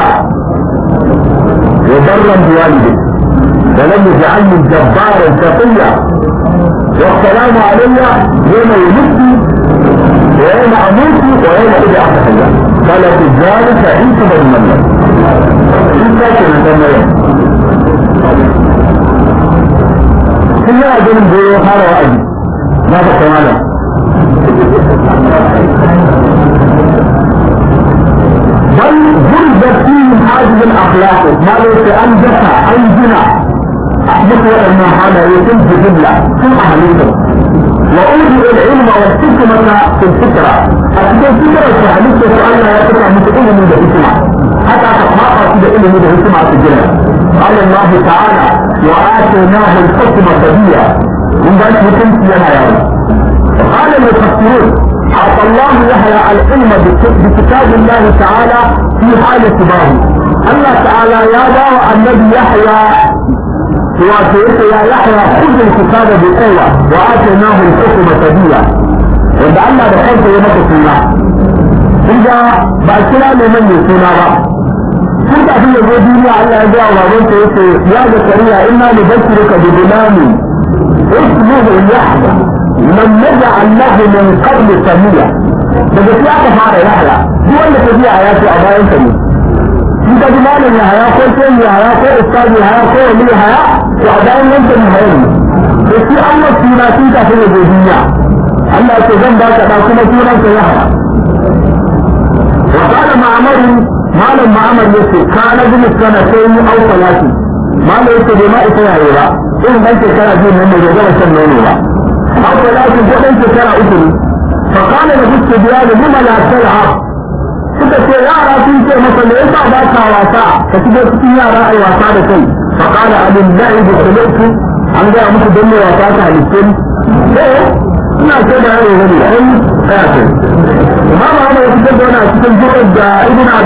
Speaker 1: وبرا بوالدي ولم يجعلني جبارا شقيا والسلام علي يوم يموت ويوم أموت ويوم أرجع حيا قال في ذلك عيسى بن مريم عيسى بن مريم كل أجل بيه حال وأجل ما تقوم على بل جلدت فيهم هذه الأخلاق ما ليس أنجح أنجنا أحدثوا أن هذا يتم بجملة في أهلهم وأوجد العلم والحكمة في الفكرة أكثر فكرة فحدثت أن لا يتبع متقل من الحكمة حتى تقمع في من الحكمة في الجنة قال الله تعالى وآتيناه الحكم سبيا من ذلك يتم فيها يوم وقال المفسرون أعطى الله يحيى العلم بكتاب الله تعالى في حال اتباعه الله تعالى يا باو النبي يحيى واتيت يا يحيى خذ الكتاب بقوة وآتيناه الحكم سبيا وإذا الله دخلت يومك السنة إذا بأسنا لمن يسونا كنت أقول له دنيا الله يجعل وابنت يا زكريا إنا نبشرك بغلام اسمه يحيى من نجعل له من قبل سميا daga shi aka fara yahya duk wanda ta biya ya ce a bayan sa ne shi ka ji malam yahya ko sai yahya ko ustaz yahya ko wali yahya to a bayan nan ne hayar ne da shi Allah suna shi ka fara da duniya Allah ya ce zan baka da kuma sunan sa yahya wa kana ma'amar malam ma'amar yace kana bin sanatayn aw salati malam yace bai ma ita yayi ba in dan ke kana jin nan da gaba san nono ba aw salati ko dan ke kana uku فقال له الصبيان لما لا تلعب suka ce yara sun ce masa me yasa ba ka wasa ka shiga cikin yara ai wasa da kai فقال ألله بخلقت an gaya muku don mai wasa ta halittun ina ce da yaro wani ɗan ƙayatun imam ahmad ya fitar da wani a cikin zuwa da ibn abi hatim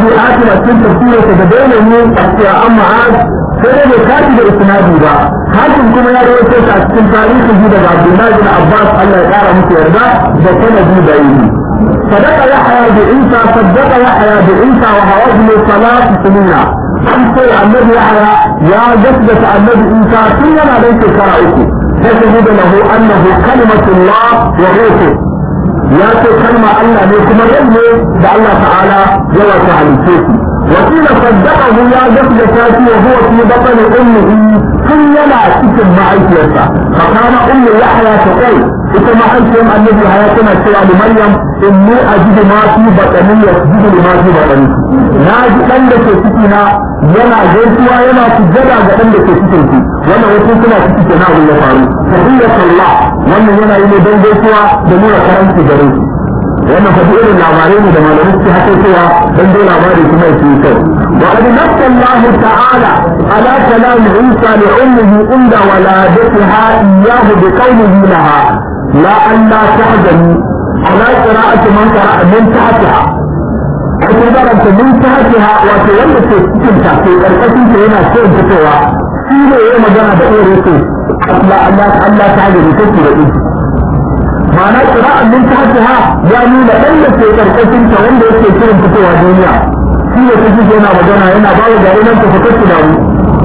Speaker 1: a cikin tafsirinsa da dole ne a cewa an ma'az sai dai bai kafi da isnadi ba hakim kuma ya rawaito shi a cikin tarihi daga Abdullahi bin Abbas Allah ya kara musu yarda da sanadi da yi صدق يحيى بعيسى صدق يحيى بعيسى وهوازن 3 سنين an ce annabi yahya ya gaskata annabi isa tun yana da shekara 3 sai da lahu annahu kalimatullah wa ruhu ya ce kalma Allah ne kuma rai ne da Allah ta'ala ya wata halice shi وقيل صدقه يا جسد وهو في بطن امه ثم يلا cikin mahaifiyarsa فكان ام يحيى تقول ita mahaifiyar annabi ya tana cewa da Maryam inni ajidu ma fi batni yasjudu lima fi batni na ji dan da ke ciki na yana gaisuwa yana sujjada ga dan da ke cikin shi wannan wasu suna ciki kenan abin ya faru tahiyyatullah wannan yana yi ne don gaisuwa da nuna karanci gare shi wannan fa irin labarai ne da malamai suke haka cewa dan dai labari kuma yake kyau wa qad nassa Allah ta'ala ala kalam Isa li ummihi inda waladatiha iyyahu bi qawlihi laha la an la tahzani ala qira'ati man qara'a min tahtiha kuma da min tahtiha wato wanda ke cikin ta ke karkashin ta yana so fitowa shi ne yayin magana da irin su Allah tahzani take da ita ma'ana qira'an min tahtiha ya nuna dan da ke karkashin ta wanda yake kiran fitowa duniya shi ne kike yana magana yana ba wa jariran ta fitar da mu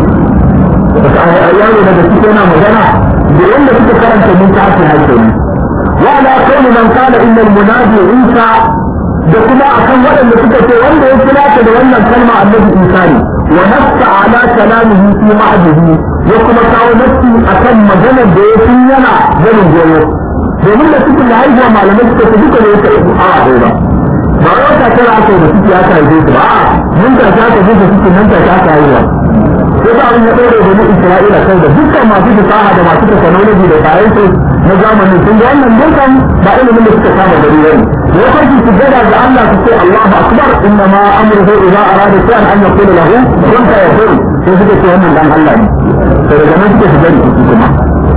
Speaker 1: yaro daga cikin yana magana da wanda suka karanta min tahtiha kenan wa ala qawli man qala inna al-munadi Isa da kuma akan waɗanda suka ce wanda ya kira ta da wannan kalma annabi Isa ne wa nafsa ala kalamihi fi ma'dihi ya kuma kawo nafsi akan maganar da ya yana ganin goyo domin da cikin da haihuwa malamai suka fi duka da ya kai a ɗaya ba ba wata tara aka yi da suke aka haife su ba a mun ta ta aka jefa cikin nan ta aka haihuwa sai ba abin ya ɗaure da mu Isra'ila kai da dukkan masu fasaha da masu technology da science na zamanin sun ga wannan dukkan ba ilimin da suka kama gari bane ya farki su gada ga Allah su ce Allahu akbar inna ma amruhu idza arada shay'an an yaqula lahu kun fayakun sai suka ce wannan dan Allah ne sai daga nan suka shiga da kuma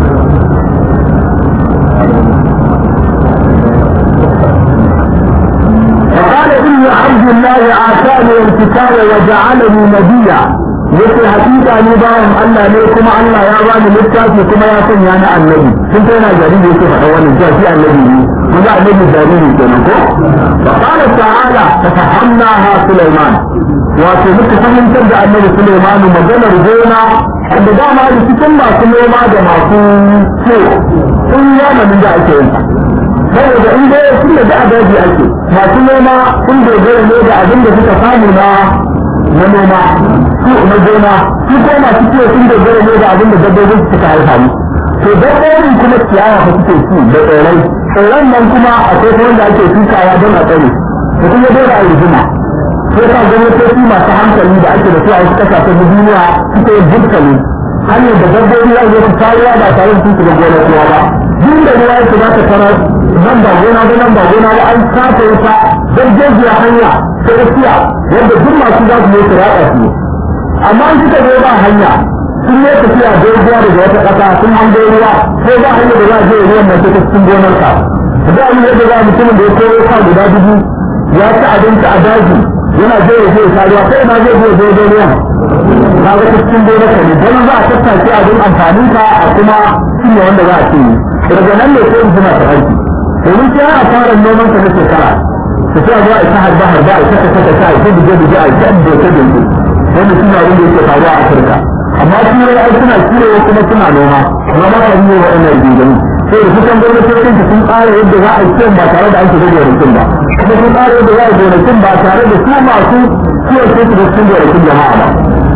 Speaker 1: عبد الله آتاني الكتاب وجعلني نبيا yake hakika ni bawan Allah ne kuma Allah ya bani littafi kuma ya sanya ni annabi sun kai na jariri yake faɗa wannan cewa shi annabi ne kuma annabi jariri kenan ko fa qala ta'ala tafahamnaha Sulaiman wato muka fahimtar da annabi Sulaiman maganar gona da dama da cikin masu noma da masu so sun yana da ake yin saboda in dai sun da daji ake masu noma sun dogara ne da abin da suka samu na noma su na gona su ko masu kiwo sun dogara ne da abin da dabbobin suka haifa mu to dabbobin kuma ciyawa ba suke ci da tsirrai nan kuma akwai kuma da ake tukawa don a tsare da kuma dole a yi zuma sai ka gwamnatoci masu hankali da ake da su a wasu kasashen duniya suke yin burkali hanyar da dabbobi ya zo su kawo ba tare da su shiga gonar kowa ba duk da ruwa yake za ta tarar nan ba gona ba an kafa wuta don jejiya hanya ta gaskiya wanda duk masu za su yi su raɗa su amma an suka zo ba hanya sun yi tafiya doguwa daga wata ƙasa sun hango ruwa ko ba hanya da za a je ruwan nan ta cikin gonar ka da an yadda za mutumin da ya koyo ka guda dubu ya ci abinci a daji yana je ya je ya ruwa sai na zai je dogon ruwan ka ga cikin gonar ka ne don za a tattace abin amfanin ka a kuma shi ne wanda za a ce daga nan ne sai suna ta aiki domin sai ana fara noman ka na shekara su sai zuwa ita harba a ita ta ita buje a ita da ta dinki wanda suna wanda yake faruwa a Afirka amma turai ai suna kiwo kuma suna noma amma ba ta yi wa wannan rigani sai da kusan gwamnatocin su sun tsara yadda za a yi ba tare da an shiga gonakin ba kuma sun tsara yadda za a yi gonakin ba tare da su masu kiwon sai su da cikin gonakin jama'a ba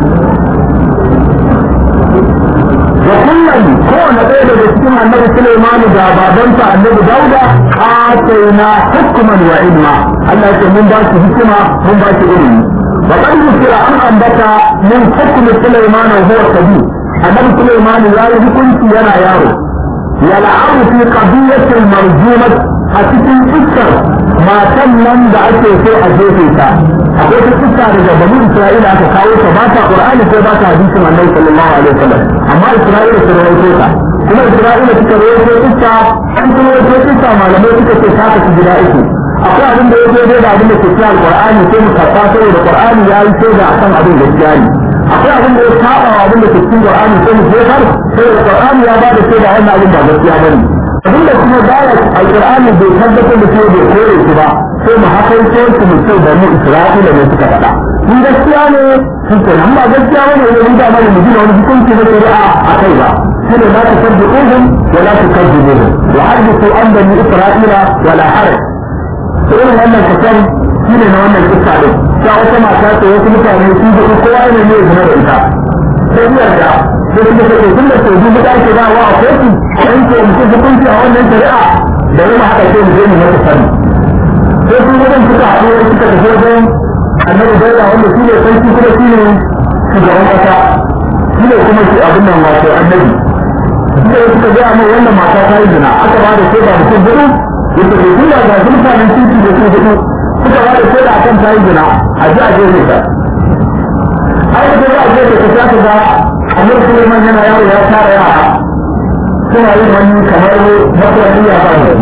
Speaker 1: وكلن كون ɗaya daga cikin annabi Sulaiman da babansa annabi Dauda atayna hukman wa ilma Allah ya ce mun ba shi hikima mun ba shi ilimi wa qad yusira an ambata min hukm Sulaiman huwa kabir annabi Sulaiman ya yi hukunci yana yaro yal'abu fi qadiyatil marjumat a cikin iskar matan nan da ake so a jefe ta akwai ta iska daga bani Isra'ila aka kawo ta ba ta Qur'ani ko ba ta hadisin Annabi sallallahu alaihi wasallam amma Isra'ila sun rawaito ta kuma Isra'ila suka rawaito kissa an kuma rawaito kissa malamai suka ce ta kasu gida uku akwai abin da ya daidai da abin da ke cikin Al-Qur'ani sai mu karɓa saboda Qur'ani ya yi shaida akan abin gaskiya ne akwai abin da ya saba wa abin da ke cikin Qur'ani sai mu jefar saboda Qur'ani ya ba da shaida wannan abin ba gaskiya bane abin da kuma baya Al-Qur'ani bai tabbatar da sai bai kore shi ba sai mu hakaito su mu ce da mu Isra'ila ne suka faɗa in gaskiya ne sun ce nan ba gaskiya bane ne mun da mai mu gina wani hukunci na shari'a a kai ba sai da la tusaddiquhum wa la tukazzibuhum wa hadithu an bani Isra'ila wa la haraj irin wannan kasan shi ne na wannan kissa din ta wata mata ce wasu mutane sun da kowa ne ne zina da ita sai yarda sai suka ce tun da sai duk da ake dawo a kotu an ce mutum hukunci a wannan shari'a da yana haka sai mu je mu mata sani sai sun gudun suka haɗu suka tafi wajen annabi daura wanda shi ne sarki kuma shi ne shugaban ƙasa shi ne kuma shi abin nan wato annabi shi ne suka gaya mai wannan mata ta yi zina aka ba da shaida mutum gudu yadda ke tunda ga mutanen titi da su hudu suka ba da shaida akan ta yi zina a ji a je ne ta aka ce za a je da ta ta ga annabi Suleiman yana yawo ya tara yara suna yin wani kamar makaraniya ba da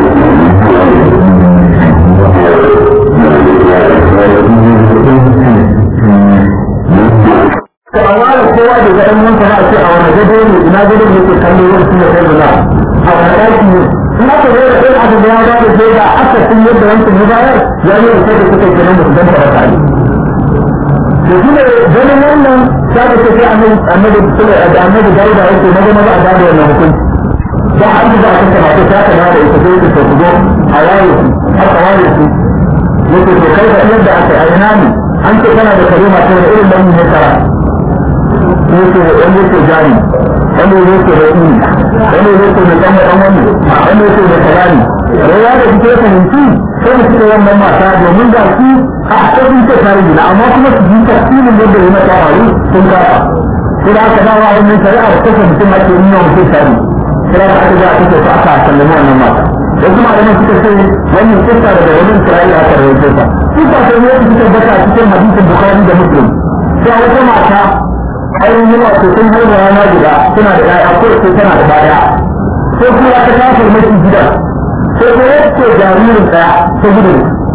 Speaker 1: amma da kowa da gaɗin wanta na ce a wani gado ne ina gado ne ke kallo wani suna kai zina a wani ɗaki ne in aka zo da ɗaya aka ga ya ba da shaida aka sun yadda wancan ya bayar ya yi da sai da suka kenan da su danta da tare da shi ne ganin wannan ta da ce sai annabi dauda yake maza maza a bada wannan hukunci ba an ji za a kasa masu ta kama da ita sai ta shigo a waye su aka waye su yake to kai da yadda aka aina ne an ce kana da kare masu wani irin launi ne kara yake wani yake jari wani yake da ini wani yake da kama ɗan wani wani yake da kalani rawa da ita ya fahimci sai mu cika wannan mata domin ga su a cikin ta tare gina amma kuma su ji tasirin yadda yana faru sun kafa sai da aka dawo a wannan shari'a da kasa mutum ake nuna mutum tare sai da aka ga aka ce aka sallama wannan mata da kuma da suka ce wannan kissa daga wajen Isra'ila aka rawaito ta kissa sai ne suka bata cikin hadisin Bukhari da Muslim sai wata mata ainihin wato sun haihuwa rana guda suna da ƴaƴa ko sai tana da baya sai kuma ta kafa mafi gida sai ko yake jaririn ɗaya ta gudu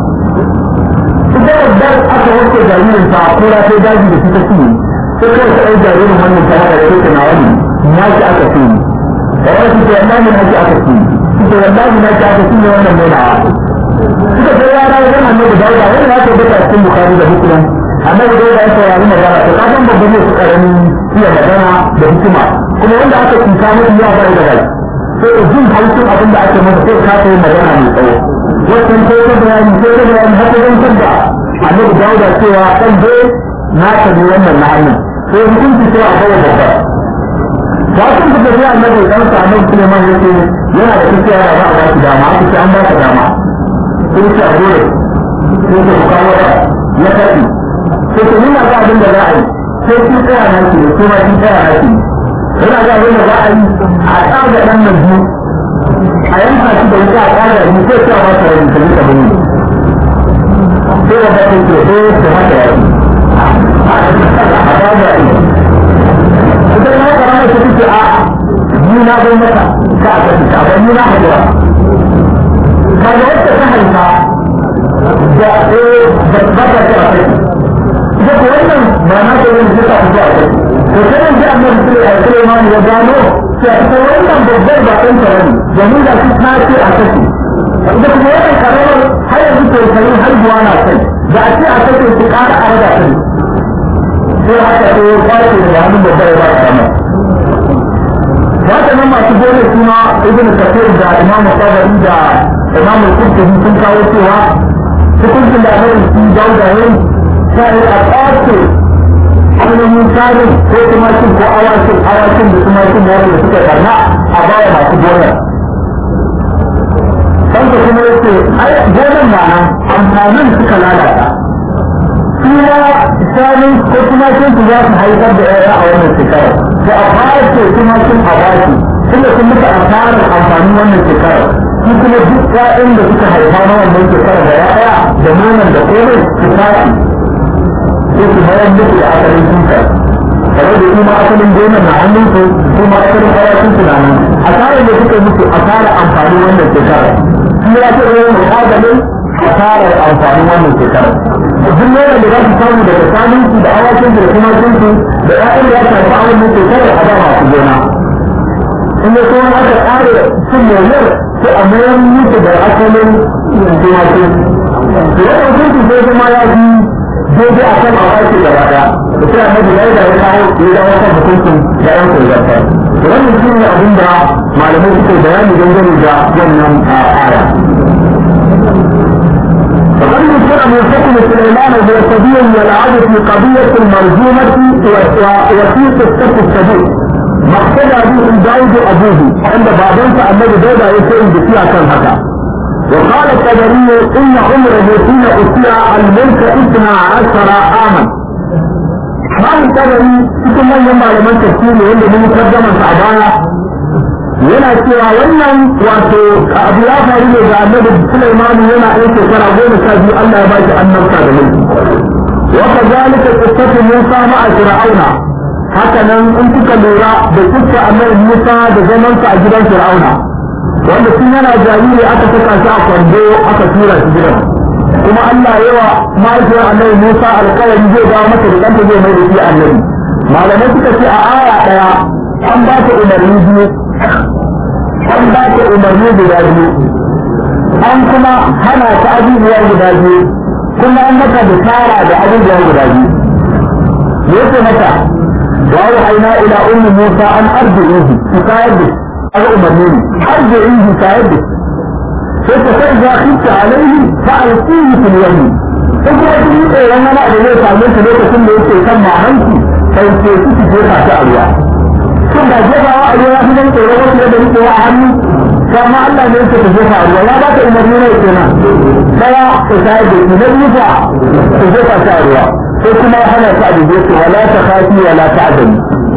Speaker 1: ita da aka wanke jaririn ta kura sai daji da suka ci sai kawai ta ɗau jaririn wannan ta haɗa da yake na wani na ki aka ci da wani su ce wallahi na ki aka ci su ce wallahi na ki aka ci ne wannan mai nawa suka ce yara wajen annabi dauda wani ya ce bata cikin Bukhari da Muslim annabi dauda ya saurari magana to ka san babban ne su karami iya magana da hikima kuma wanda aka cuta musu ya bai da rai sai da jin haushin abin da ake masa sai ka yi magana mai tsawo wannan sai ta bayani haka zan tabba annabi dauda cewa kan dai na tabi wannan na hannun sai hukunci sai a bawa babba ba sun fi tafiya annabi dan sa annabi Suleiman yake yana da kike yana ba a ba shi dama aka ce an ba ka dama sai ce a gore sai ta kawo ya tafi sai ta nuna ga abin da za a yi sai kin tsaya na ki ko ma kin tsaya na ki yana ga abin da za a yi a tsaga dan nan biyu a yanka shi da wuta a tsaga ni sai ta ba ta yin ta duka bane sai da ba ta ce ta haka ya yi a tsaga ni idan na ga ranar ta ce a ni na bai mata ka a kashi ka ni na haɗuwa kaga wacce ta haifa da ba ta ce a kashi ita ko wannan ba na ta yin zuka ta ce a kashi to sai yanzu annabi Sulaiman ya gano cewa ita wannan babbar ba ɗan ta bane domin da shi ta ce a kashi ita kuma wannan karamar har yanzu tausayin haihuwa na kai da a ce a kashi su ƙara a rada kai sai haka sai ya kwace da hannun babbar ya ba karamar haka nan masu gole suna ibn Kathir da Imam Tabari da Imam Qurtubi sun kawo cewa hukuncin da Annabi sun dauda yin sai a kwace ainihin tsarin ko tumakin ko awakin da tumakin da wanda suka karna a baya masu gonar. Kanka kuma yace ai gonar na nan amfanin suka lalata. Kuma tsarin ko tumakin su za su haifar da yaya a wannan shekarar. To a fara ce tumakin a baki tunda sun muka asarar amfanin wannan shekarar. Shi kuma duk ƴaƴan da suka haifa na wannan shekarar da yaya da nonon da komai su tashi. sai su mayar musu da asalin tutar kamar da kuma asalin gonar na hannun su kuma asalin hawakin su na nan asarar da suka mutu asarar amfani wannan shekara shi ya ce wani mukabalin asarar amfani wannan shekara duk nonon da za su samu daga samun su da awakin da kuma jinsu da ƴaƴan da ya tafi a wannan shekarar a ba masu gona in ya kuma aka ƙare cin nonon sai a mayar musu da asalin tumakin to ya ɗauke su sai kuma ya fi daidai a kan awaki gaba ɗaya da sai annabi ya da ya kawo ya dawo kan hukuncin da ƴan kurgarta wannan shi ne abin da malamai suke bayani dangane da wannan aya فقد يكون من حكم سليمان هو سبيل يلعب في قضية المرجومة وفي قصة السبيل ما اقتدى به داود أبوه عند بعضهم النبي داود يسير بفيها كان هذا وقال الطبري إن عمره حين أتيع الملك 12 عاما ما الطبري cikin manyan malaman tafsiri wanda mun kaddama a baya yana cewa wannan wato abu ya faru ne ga annabi Sulaiman yana ɗan shekara 12 Allah ya ba shi annabta da mulki wa kadhalika qissatu Musa ma'a Fir'auna haka nan in kuka lura da kissa annabi Musa da zamansa a gidan Fir'auna wanda tun yana jariri aka saka shi a kwando aka tura shi gidan kuma Allah yawa mahaifiyar annabi Musa alƙawari zai dawo masa da ɗanta zai mai da shi annabi malamai suka ce a aya ɗaya an ba ta umarni biyu an ba ta umarni guda biyu an kuma hana ta abubuwa guda biyu kuma an mata bishara da abubuwa guda biyu yace mata wa wahayna ila ummi Musa an arji'ihi tukayyidu الأممين أرجعيه ساعده فإذا خفت عليه فألقيه في اليمين فإذا لما بعد ذلك عملت لك كل يوم يسمع عنك فيسيسي جيفا شعرها ثم جيفا وعليها في ذلك الوقت يدرك وعني كما الله ليس تجيفا عليها لا بات أممين يتنا فلا تساعده تنجفا تجيفا شعرها فكما حنا سعده ولا تخافي ولا تعدني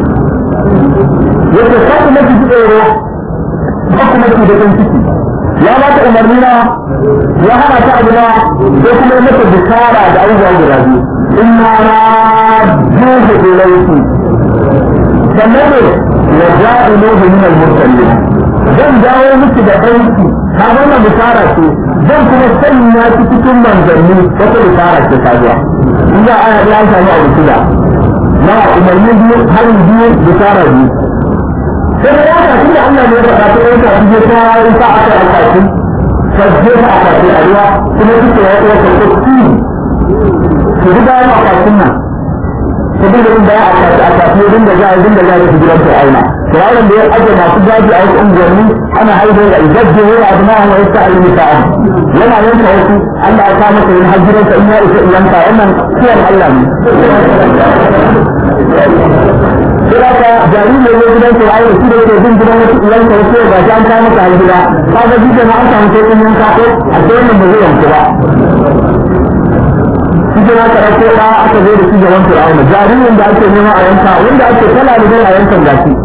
Speaker 1: yake sai kuma ki tsoro ba kuma ki da kanki ya ba ta umarni na ya hana ta abuna ko kuma mata bishara da abubuwa guda biyu inna rajuhu ilayki sannan ne wa ja'iluhu min al-mursalin zan dawo miki da ɗanki ka wannan bishara ce zan kuma sanya ki cikin manzanni wata bishara ce ta zuwa in za a yi an samu abu shida na umarni biyu harin biyu bishara biyu sai da ya shi da Allah ne ya faɗa ta yanka an je ta yi sa aka alƙaci sajje ta akwatin a ruwa kuma suke ya ɗaya ta ƙoƙi su ji bayan akwatin nan su bi da yin bayan akwati ya dinga za a dinga za a su gidan fir'auna fir'aunan da ya ajiye masu gaji a wasu unguwanni ana haifar da izabje yana abu na hanyar ta alimi ta'am yana yanka wasu Allah ya kama sa yin hajjiransa in ya isa yanka wannan kiyan Allah ne sai aka jariri ne gidan fir'auna shi da yake bin gidan wasu iyanka wasu ya gashi an kama sa gida kaga shi ke na an samu sai in yanka ko a sai wannan ba zai yanku ba cikin aka rako ɗa aka zo da shi gaban fir'auna jaririn da ake nema a yanka wanda ake kala da a yankan gashi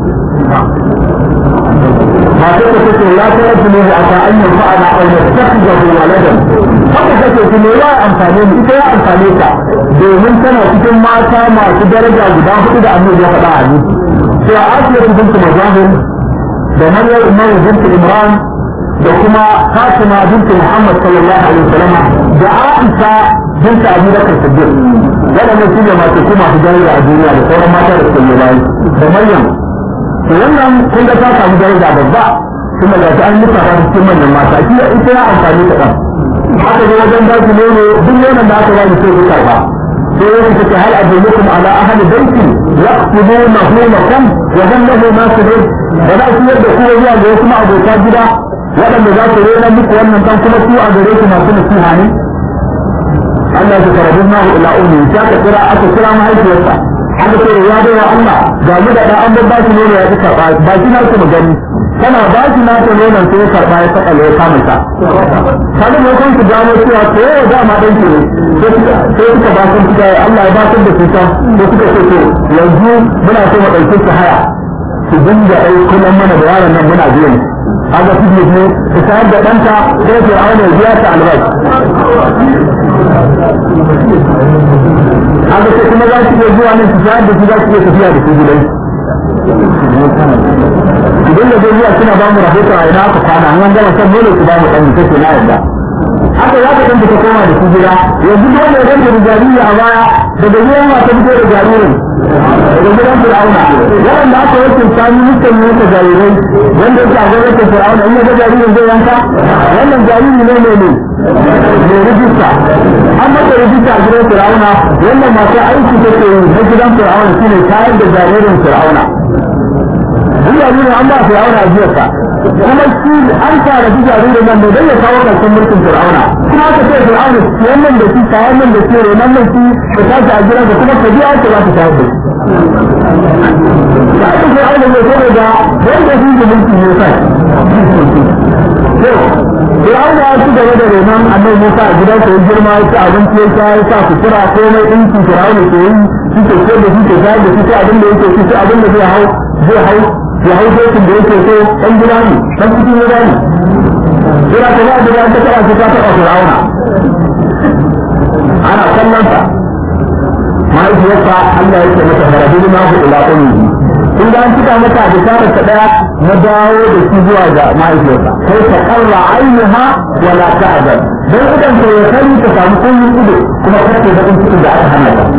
Speaker 1: ما تقول لا ترجمه حتى أن ينفعنا أو نتخذه ولدا haka kake ki ne ya amfane ni ita ya amfane ka domin tana cikin mata masu daraja guda hudu da annabi ya faɗa a ni sai Asiya bint Mazahir da Maryam bint Imran da kuma Fatima bint Muhammad sallallahu alaihi wasallam da Aisha bint Abi Bakr Siddiq wadannan su ne masu kuma su daraja a duniya da sauran mata da suke bayi da Maryam to wannan kun ga ta samu daraja babba kuma ga ta an nufa ta cikin manyan mata ita ya amfani da ɗan haka ne wajen ba ki nono duk nonon da aka bani sai ku karba sai yake take hal adullukum ala ahli baiti yaqtulunahu lakum wa dhallahu ma sabir da za su yadda ku zuwa ga wasu abota gida waɗanda za su rena muku wannan dan kuma su a gare ku masu nasiha ne Allah ya karabuna ila ummi ta kira aka kira mahaifiyarsa haka ce ya bai wa Allah ga mu da an ba shi nono ya karba ba shi na kuma gani kana ba shi na ta nonon sai ya karba ya saka ya kama ta kada mu kan ku gano cewa to da ma dan ke sai suka ba sun fita Allah ya ba su da fita ko suka ce to yanzu muna so mu dauke shi haya su dinga kullum mana da yaron nan muna biyan haka su ne su sayar da ɗanta sai su auna biya ta albashi haka sai kuma za su iya zuwa nan su shayar da su za su iya tafiya da su gidan idan da zai zuwa suna ba mu rahoto a ina aka kwana an gama san dole su ba mu ɗan take na yadda haka za ka ɗan ta koma da su gida yanzu dole ya rage da jariri a baya daga gidan wata fito da jaririn daga gidan fir'auna waɗanda aka yake sami mutum yanka jarirai wanda yake a gwamnatin fir'auna in ya ga jaririn zai yanka wannan jariri ne mai rijista an masa rijista a gidan fir'auna wannan masu aiki take yi na gidan fir'auna shine tayar da jaririn fir'auna duk jaririn an ba fir'auna a jiyarsa kuma shi an tara duk jaririn nan ne don ya kawo karshen mulkin fir'auna kuma aka ce fir'auna wannan da shi kayan nan da shi renan nan shi ka tashi a gidan da kuma ka biya ta za ta tayar da shi da aka fir'auna ne saboda wanda shi da mulki ne sai fir'auna ya ci gaba da renan annabi Musa a gidan sa ya girma ya ci abinci ya sa sutura komai ɗinki fir'auna ke yi shi ke ce da shi ke tayar da shi sai abin da yake shi sai abin da zai hau ya hau dokin da yake so ɗan gida ne ɗan cikin gida ne jira ta ba da ta taɓa ta taɓa fir'auna ana kallon ta mahaifiyarsa Allah yake mata farabin na hu ila ummi in da an cika mata da tarar ta daya na dawo da shi zuwa ga mahaifiyarsa kai ta karra ainiha wala ta'zab dan idan ta ya sani ta samu kullun ido kuma kake da cikin da aka hana ta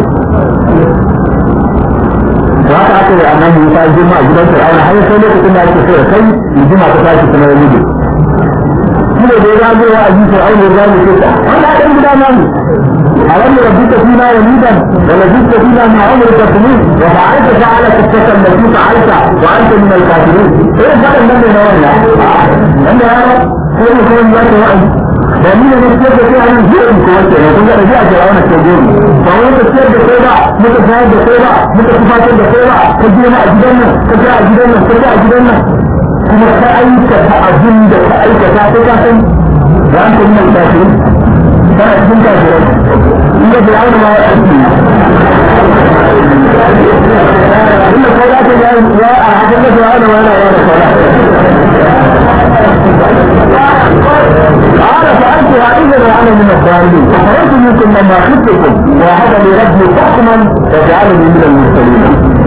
Speaker 1: haka aka yi annabi Musa jima a gidan Fir'auna har sai lokacin da ake so ya kai jima ta tashi kuma ya gudu shi ne da ya zo wa aji Fir'auna ya zama ce wannan ɗan gida na ne a wannan rabbika fina walidan wa lazita fina ma umrika tumin wa fa'alta fa'alaka allati fa'alta wa anta min al-kafirin eh fadan nan ne na wannan wanda ya ko ne ko ya ta wa'azi da ni ne ne ce da kai an yi ko wace ne kun ga da ya Fir'auna ce gori ba wai ta ce da kai ba muka sayar da kai ba muka tufatar da kai ba ka je a gidan nan ka je a gidan nan ka je a gidan nan kuma ka aikata abin da ka aikata sai ka san za ka yi mai tafi kana cikin kafirai in da Fir'auna ma ya aiki inda kai za ka yi ya a hakan da Fir'auna ma yana yana kwara قال فأنتها إذا وأنا من الظالمين فخرجت منكم لما خفتكم وهذا لي ربي حكما وجعلني من المرسلين.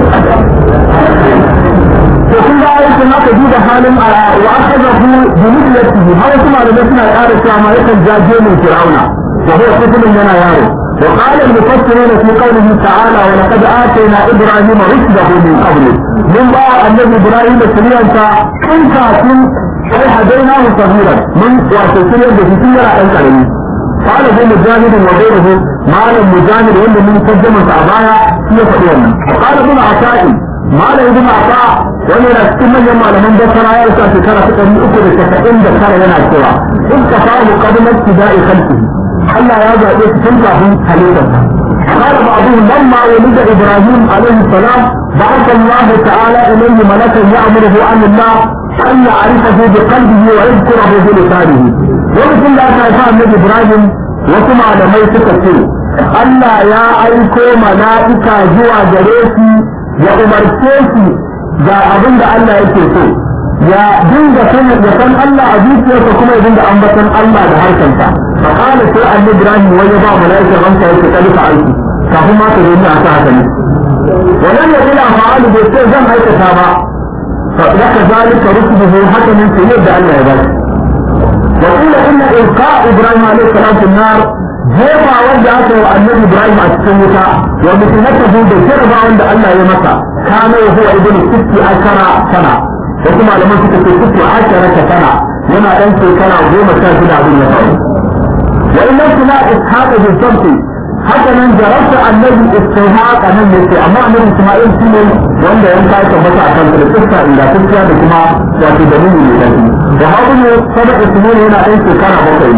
Speaker 1: وكل آية ما تجد حالم وأخذه بمثلته هذا ثم على ذلك الآية ما يكن جاجي من فرعون وهو كتب لنا ياره. وقال المفسرون في قوله تعالى ولقد آتينا إبراهيم رشده من قبل من بعد النبي إبراهيم سريعا كنت أي هديناه صغيرا من واسسيا بسيطيرا أنت عليه قال ابن مجاهد وغيره مال المجاهد وانه من قدم الصعبايا في فضينا وقال ابن عطاء مال ابن عطاء وانا نستمع يما لمن بصر آيالك في كرة تقريب أكد الشفائن ذكر لنا السورة انتفاه قبل ابتداء خلقه حلا يجع إيه تنفع في خليفة قال بعضهم لما ولد إبراهيم عليه السلام بعث الله تعالى إليه ملكا يأمره عن الله أن يعرفه بقلبه ويذكره بلسانه ومثل لا تعرف النبي إبراهيم وكما لما يتكتل ألا يا أيكو ملائكة جوا جريسي يا أمرتيسي يا أبن الله يتكتل يا دين يسن الله عزيز وكما يدين أنبتن الله لهركنتا فقال سيء النبي إبراهيم ويضع ملائكة غمسة يتكتل عيسي فهما تدين أساعدني ولم يقل أفعال بيستيزان أي كتابة فلك ذلك رسله حتى من سيد الله يبارك وقيل إن إلقاء إبراهيم عليه السلام في النار جيبا وجهته النبي إبراهيم السنة ومثلته بجربة عند الله يمسى كان وهو ابن 16 سنة وكما لما تكتب 16 سنة وما أنت كان عظيمة كان في العظيم يفعل وإن ابتلاء إسحاق بالضبط حتى من جربت الذي استيهاق أمام نفسي أما أمام إسماعيل سنين وأن ينفع تبطع كانت القصة إلا تسيا بكما وفي دليل لذلك وهذا سبق السنين هنا أنت كان بطعي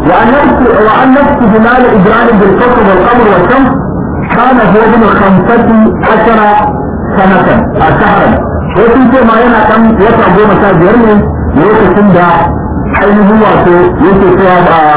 Speaker 1: وأن نفس جمال إبراهيم بالكوكب والقمر والشمس كان هو ابن 15 سنة شهرا وفي ما ينا كان يطلع بما كان يرمي يوكسن دا ainihin wato yake cewa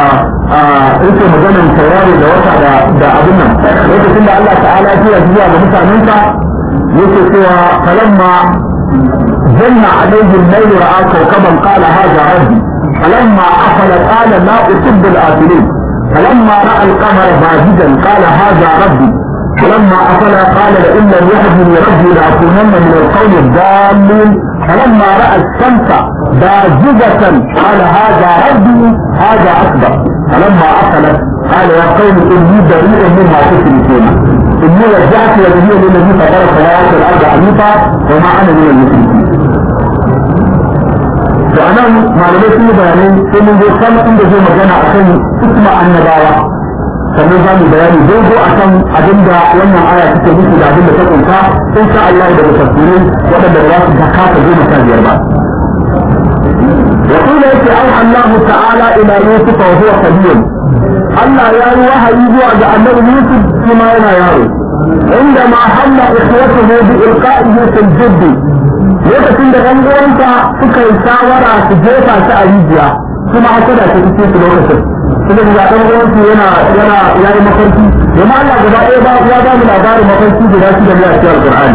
Speaker 1: yake maganar taurari da wata da abin nan lokacin da Allah ta'ala ya zuwa ga mutanensa yake cewa falamma janna alayhi al-layl ra'a kawkaban qala hadha rabbi falamma afala qala la uhibbu al-afilin falamma ra'a al-qamara bajidan qala hadha rabbi فلما أفل قال لئن لم يهدني ربي لأكونن من القوم الضالين فلما رأى الشمس بازغة قال هذا ربي هذا أكبر فلما أفلت قال يا قوم إني بريء مما تشركون إني وجهت وجهي للذي فطر السماوات والأرض حنيفا وما أنا من المشركين. فأنا معلومات في بيانين في من ذي كم عند ذي مجانا أخي اسمع النباوة sannan za mu bayani dogo a kan abin da wannan aya take nufi da abin da ta kunta insha Allah daga tafsirin waɗanda ba su ta kafa 15 ba. وقيل يأتي أوحى الله تعالى إلى يوسف وهو صبي. الله يا وحي بعد أنه يوسف فيما ينا يارو عندما حل إخوته بإلقائه في الجد. lokacin da ɗan uwansa suka yi shawara su jefa shi a rijiya kuma aka da shi cikin lokacin suka ga ɗan uwansu ya yi mafarki domin Allah gaba ɗaya ya ba mu labarin mafarki guda shi da ya ci alƙur'ani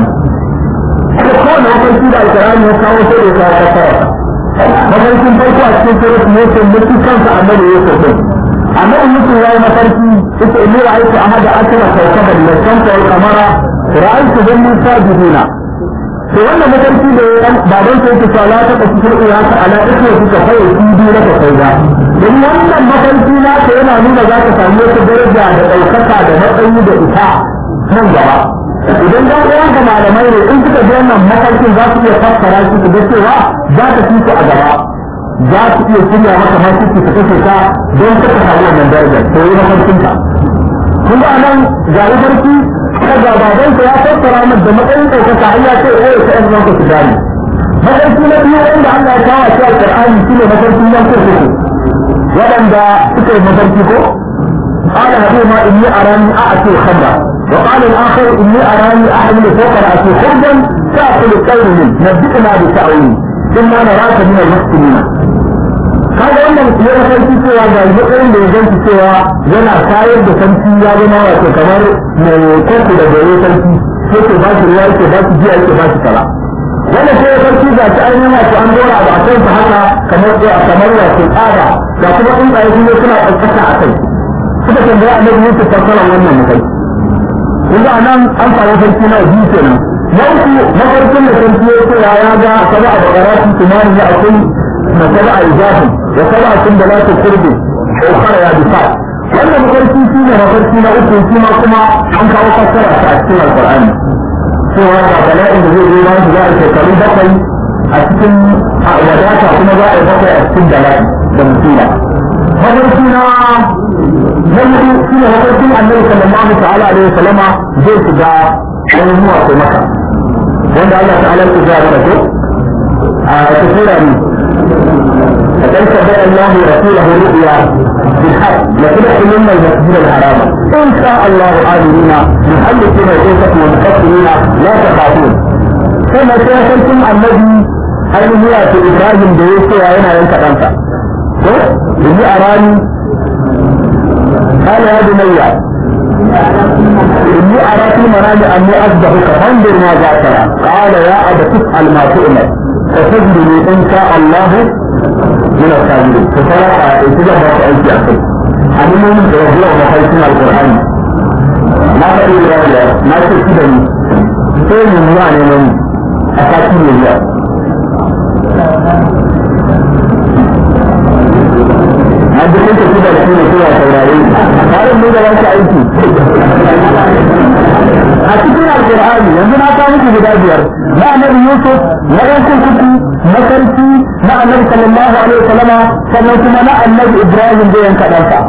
Speaker 1: ko kowane mafarki da alƙur'ani ya kawo sai da ya kawo kafara mafarkin farko a cikin surat Yusuf mutu kansa annabi Yusuf din annabi Yusuf ya yi mafarki ita inni ra'aytu ahada ashara kawkaban min shamsi wal qamara ra'aytu dhanni sajidina to wannan mafarki da baban sai ta sala ta kasu shirya ta ala ita suka kai kudi na ka kai ba don wannan mafarki na ta yana nuna za ka samu wata daraja da ɗaukaka da matsayi da ita nan gaba idan dan uwan ga malamai ne in suka ji wannan mafarkin za su iya fassara shi su ga cewa za ta fi su a gaba za su iya shirya maka mafarki ta kashe ka don ka samu wannan darajar to yi mafarkin ka kun ga nan ga mafarki kaga babansa ya fassara masa da matsayin ɗaukaka har ya ce ta ɗan zanka su gane mafarki na biyu wanda Allah ya kawo a cikin Al-Qur'ani shine mafarkin yan kurkuku waɗanda suka yi mafarki ko قال هذوما إني أراني أأتي خمرا وقال الآخر إني أراني أحمل فوق رأسي خبزا تأكل الطير منه نبئنا بتأويله إنا نراك من المحسنين. هذا wannan ya farki cewa ga matsayin da ya zanci cewa yana tayar da sarki ya zama wato kamar mai kofi da gare sarki sai ke ba shi ruwa yake ba shi jiya yake ba shi kala wannan sai ya farki ga shi ainihin wato an dora ba a kan sa haka kamar wato tsada ga kuma tsuntsaye sun suna ƙarƙashin a kai suka tambaya annabi Yusuf fassara wannan mutai yanzu a nan an samu sarki na biyu kenan na uku mafarkin da sarki ya ce ya ga saba a bakarati tumani ya akwai na saba a ijafi da saba a da lati kurbi ko kara ya bisa wannan mafarki shi ne mafarki na uku shi ma kuma an kawo fassara a cikin alqur'ani cewa ga bala'in da zai zo ba shi za a shekaru bakwai a cikin wadata kuma za a yi bakwai a cikin bala'i da musiba mafarki na hudu shi ne mafarkin annabi sallallahu ta'ala alaihi wasallama zai shiga ainihin wato maka wanda Allah ta'ala ya shiga mana ko a tafsira ne فكيف بين الله ورسوله رؤيا بالحق لتدخلن المسجد الحرام ان شاء الله امنين محلقين رؤوسكم ومقصرين لا تخافون كما سيكون النبي ainihin wato Ibrahim da ya cewa yana yanka ɗansa ko inni arani قال يا بني إني أرى في المنام أني أذبحك فانظر ماذا ترى قال يا أبت افعل ما تؤمر فتجدني إن شاء الله من الصابرين فصراحة اتجاه بقى أيدي أخي أنا من توجيه وحيثنا القرآن ما تريد رأيه ما تكتبني سيد الله من أفاتي الله hadda kai tafi da shi ne zuwa saurare tsarin ne da wasu aiki a cikin alƙur'ani yanzu na kawo muku guda biyar na annabi Yusuf na ɗan kurkuku na sarki na annabi sallallahu alaihi wasallama sannan kuma na annabi Ibrahim zai yanka ɗansa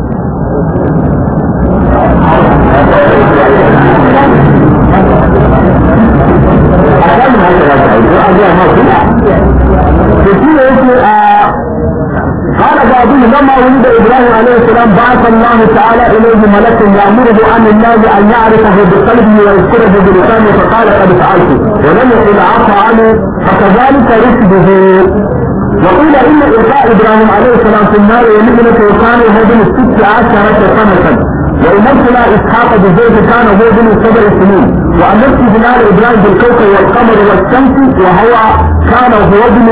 Speaker 1: a kan haka ya ta aiki a zuwa masu da shi ne yake قال بعضهم لما ولد ابراهيم عليه السلام بعث الله تعالى اليه ملكا يامره عن الله ان يعرفه بقلبه ويذكره بلسانه فقال قد فعلت ولم يقل عفى عنه فكذلك رشده. وقيل ان القاء ابراهيم عليه السلام في النار ومثله كان هو بن 16 سنه وان ابتلى اسحاق بزيد كان هو بن 7 سنين وان ابتلى ابراهيم بالكوكب والقمر والشمس وهو كان هو ابن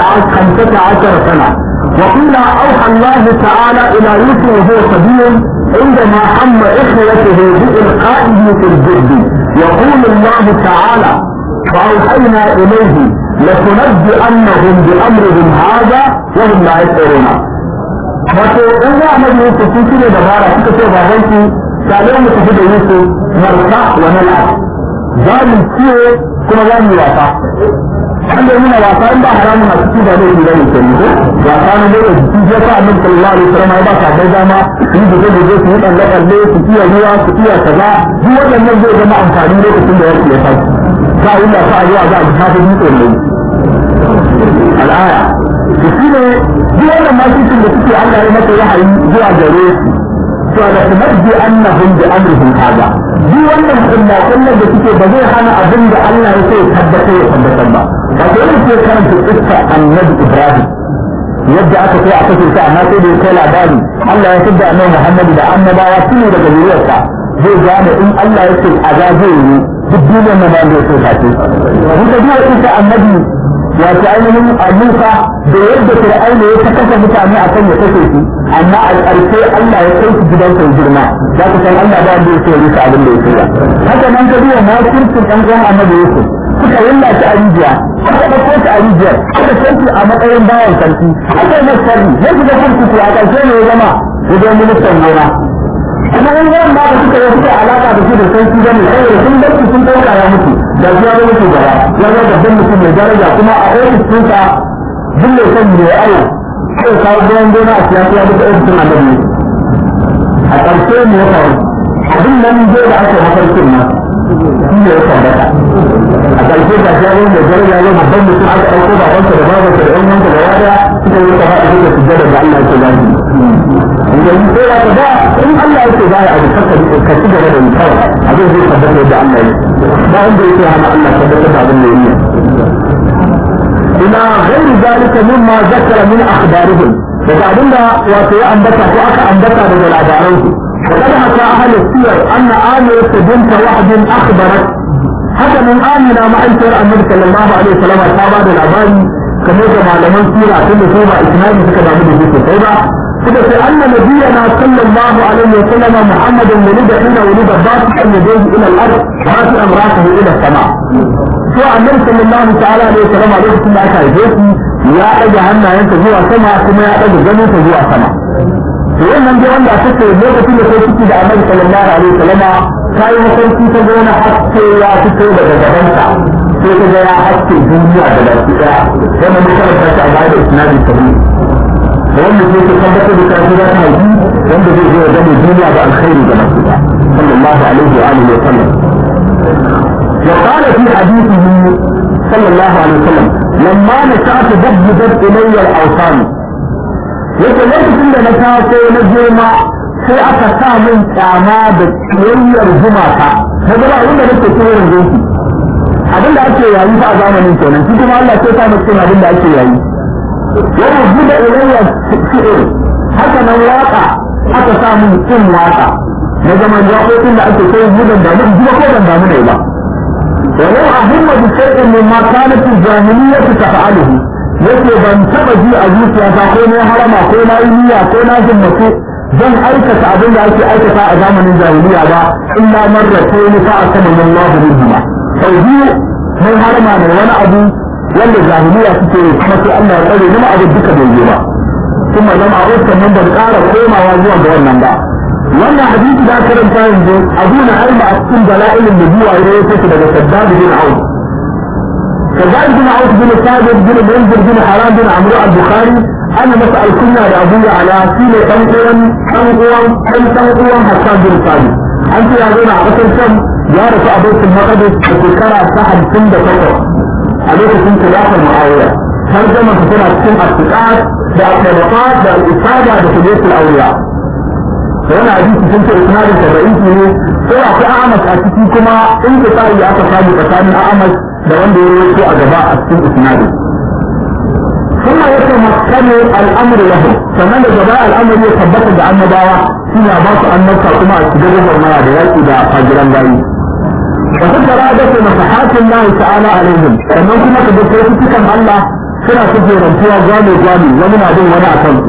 Speaker 1: 15 سنه. وقيل اوحى الله تعالى الى يوسف وهو صبي عندما أما إخوته بإلقائه في الجد يقول الله تعالى فأوحينا إليه لتنبئنهم بأمرهم هذا وهم لا يشعرون. wato in za a mai yusuf sun shirya dabara suka ce babanki sale mu tafi da yusuf marka wa nala za mu ciwo kuma za mu yi wasa an da nuna wasa in ba haramun a ciki da zai gida ne ke ne wasa na dole jiki ya sa annabi sallallahu alaihi wasallam ya ba ka bai dama in da zai je su yi dan kalle su tiya ruwa su tiya kaza duk wannan zai zama amfani lokacin da yake ya tafi za a yi wasa a zuwa za a ji tafi dutse ne al'aya da shi ne duk wannan masukin da suke Allah ya masa wahayi zuwa gare su to da tunabbi annahum bi amrihim hada duk wannan kullun da suke ba zai hana abin da Allah ya ce tabbatar ya tabbatar ba ba dole sai karanta kissa annabi Ibrahim yadda aka so a kashe ta amma sai da kai labari Allah ya tada annabi Muhammad da annabawa tune daga zuriyarsa zai gane in Allah ya ce azabe ne duk duniyar nan ba zai so ta ce mun da duk wata annabi wato ainihin Musa da yadda Fir'auna ya kasa mutane a kan ya kashe su amma a ƙarshe Allah ya kai su gidan sai girma za ka san Allah ba wanda ya so ya abin da ya so haka nan ka duba ma kirkin dan uwan Annabi Yusuf suka yalla ta arijiya aka dauko ta arijiyar aka tantu a matsayin bawan sarki aka yi masa sarki ya shiga kurkuku a ƙarshe ne ya zama wajen ministan gona kuma in yawan ba da suka yi suka alaka da su da sarki da ne saboda sun barci sun ɗauka ya mutu da su ya zama shugaba ya zama babban mutum mai daraja kuma a ofis ɗinsa duk mai son mai awo sai kawo goyon gona a siyasa ya duka ofisin annabi a ƙarshe ne ya faru abin nan zai da aka mafarkin nan shi ne ya tabbata a ƙarshe da shi ya zama mai daraja ya babban mutum aka ɗauko babansa da babansa da ƴan wanda da wada suka yi ta faɗi da sujjada da Allah ke lafi idan sai ya ba in Allah yake ba ya abu ka ci gaba da yi kawai abin zai tabbata da Allah yake ba wanda yake hana Allah tabbata da abin da yake ila ghairi zalika mimma zakara min akhbarihim daga abinda wato ya ambata ko aka ambata daga labaran su وقد حكى أهل السير أن آمنة بنت وحد أخبرت حتى من آمنة مع السير النبي صلى الله عليه وسلم أصحاب العباد كما جمع لمن سيرة كل سورة إسلام كما بدأ في السيرة كده أن نبينا صلى الله عليه وسلم محمد ولد حين ولد باسطا يديه إلى الأرض رافعا راسه إلى السماء سواء النبي صلى الله تعالى عليه وسلم عليه وسلم أكايديسي يا أجهنا ينتجوا سما كما يا أجهنا ينتجوا سما wannan dai wanda aka ce lokacin da sai ciki da Annabi sallallahu alaihi wasallam kai mafarki ta ga wani haske ya fito daga gabanta sai ta ga ya haske duniya da lafiya wannan mutum ta ce a bayan isnadi tabi wanda ke tabbatar da kai da haifi wanda zai zo da duniya da alkhairi da lafiya sallallahu alaihi wa alihi wa sallam وقال في حديثه صلى الله عليه وسلم لما نشأت بدت إلي الأوثان yake lokacin da na taso na girma sai aka sa min kyama da kiyayyar gumaka na gaba abin da nake kiyayyar gunki abin da ake yayi fa a zamanin kenan shi kuma Allah sai ta mutum abin da ake yayi yana buɗe ilayya shi'ir haka nan waka aka sa min cin waka na zaman waƙoƙin da ake kai gudan damu kuma ko ban damu ne ba walau ahimma bi shay'in mimma kanat al-jahiliyyah tafa'aluhu yake ban taba ji a zuciyata ko na harama ko na yi niyya ko na himmatu zan aikata abin da ake aikata a zamanin jahiliya ba illa marrata ni fa asama Allahu bihima sau biyu mun harama ne wani abu wanda jahiliya suke kuma sai Allah ya tsare ni abin duka bai yi ba kuma lam a'udta man ban ƙara komawa zuwa ga wannan ba wannan hadisi da karanta yanzu Abu Nu'aym a cikin dalailin nubuwa ya rawaito daga Saddad bin Auf كذلك بن عوف بن ثابت بن منذر بن حرام بن عمرو البخاري انا مسأل كنا لابوي على سيله تنقوا حسان بن ثابت انت يا زونا عبد الشام يا رفع بيت المقدس وتذكر صاحب سند فقط عليك كنت داخل معاويه ترجمه تكون تكون الثقات بالطبقات بالافاده بحديث الاولياء وانا حديث كنت اسناد التبعيث ne sai akwai Ahmad a ciki kuma in ka sai ya aka samu tsakanin Ahmad da wanda ya rawaito a gaba a cikin isnadi kuma yake maskane al'amru lahu sannan da gaba al'amru ya tabbata da annabawa suna ba su annabta kuma a cikin gwamnati da yaki da fajiran bayi wa tattara da kuma sahatin Allah ta'ala alaihim sannan kuma ka da sai cikin Allah suna cikin rantuwa gwalo wani na bin wani akan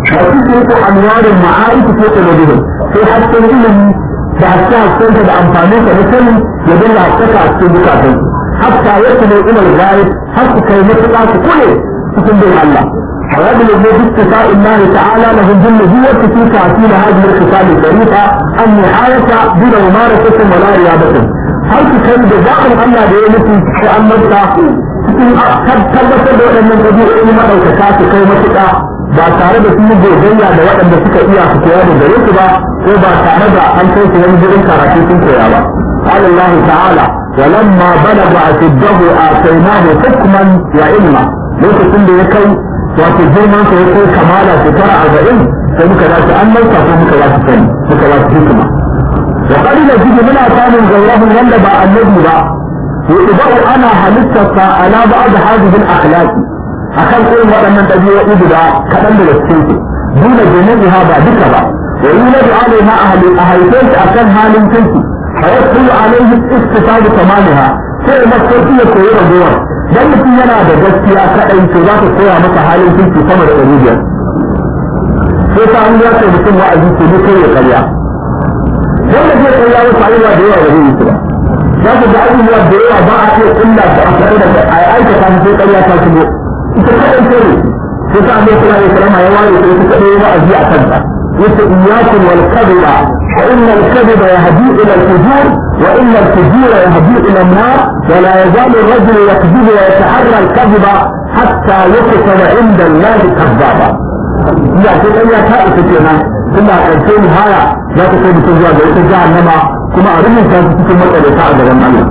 Speaker 1: وتشرق أنوار المعارف في قلوبهم في حتى العلم حتى السنة بأنفانيك مثلا يدل على التكع السبكات حتى يصلوا إلى الغاية حتى كلمة كله تكون الله ويبلغ باستفاء الله تعالى لهم بالنبوة في تعطيل هذه الخصال الشريفة النهاية دون ممارسة ولا رياضة هل تكون بذاكر الله بيومتي كأنك tabbatar da waɗannan ɗabi'o'i maɗaukaka su kai matuƙa ba tare da sun yi gogayya da waɗanda suka iya su koya da gare su ba ko ba tare da an kai su wani gurin karatu sun koya ba. قال الله تعالى ولما بلغ أشده آتيناه حكما وعلما lokacin da ya kai wato girman sa ya kai kamala shekara 40 sai muka ba shi annabta ko muka ba shi sani muka ba shi hikima wa qad najidu muna samun gaurahu wanda ba annabi ba يبقى انا هلسة على بعض هذه الاخلاق اخل قول وانا تبيه ابدا كلام للسنة دون جنوبها بعدك بقى ويولد عليها اهلتين اكل حال سنة فيدخل عليه استفاد كمالها sai mafarki ya koyi raguwar dan mutum yana da gaskiya kaɗai to za ka koya masa halin kirki sama da ɗari biyar sai ta an ya ce mutum wa'azi ko ne kai ya karya wanda zai karya wasu ayyuka da yawa da zai yi su ba za ku ga abubuwa da yawa ba a ce illa ta a tare da a aikata su sai ƙarya ta shigo ita kaɗai ce ne sai ta Allah sallallahu alaihi wasallam ya ware sai ta kaɗai wa'azi a kanta yace iyyakum wal kadhiba fa inna al kadhiba yahdi ila al fujur wa inna al fujura yahdi ila an nar wa la yazalu ar rajul yakdhibu wa yataharra al kadhiba hatta yuktaba inda Allah kadhaba ya ce ƙarya ta ita kenan kuma a ƙarshe nihaya za ta kai mutum zuwa ga ita jahannama kuma a rubuta su cikin matsalata a gaban Allah.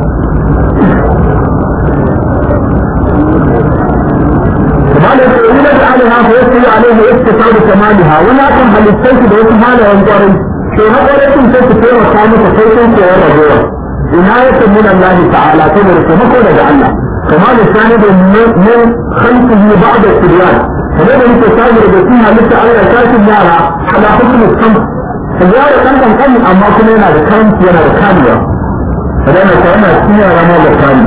Speaker 1: Kuma da ke yi da aliha ko ya ce alaihi ittisal kamaliha wani akan halittar da wasu halayen kwarai to na kwarai sun sai su taimaka masa sai sun koyar da gowa ina ya tabbun Allah ta'ala saboda taimako daga Allah kama da sani da mun khalqihi ba'da siryan kamar da muke samu daga cikin halitta Allah tashin yara ala hukmi sama ya da kankan kan amma kuma yana da kanki yana da kamiya idan na ta yana cikin yara ma da kami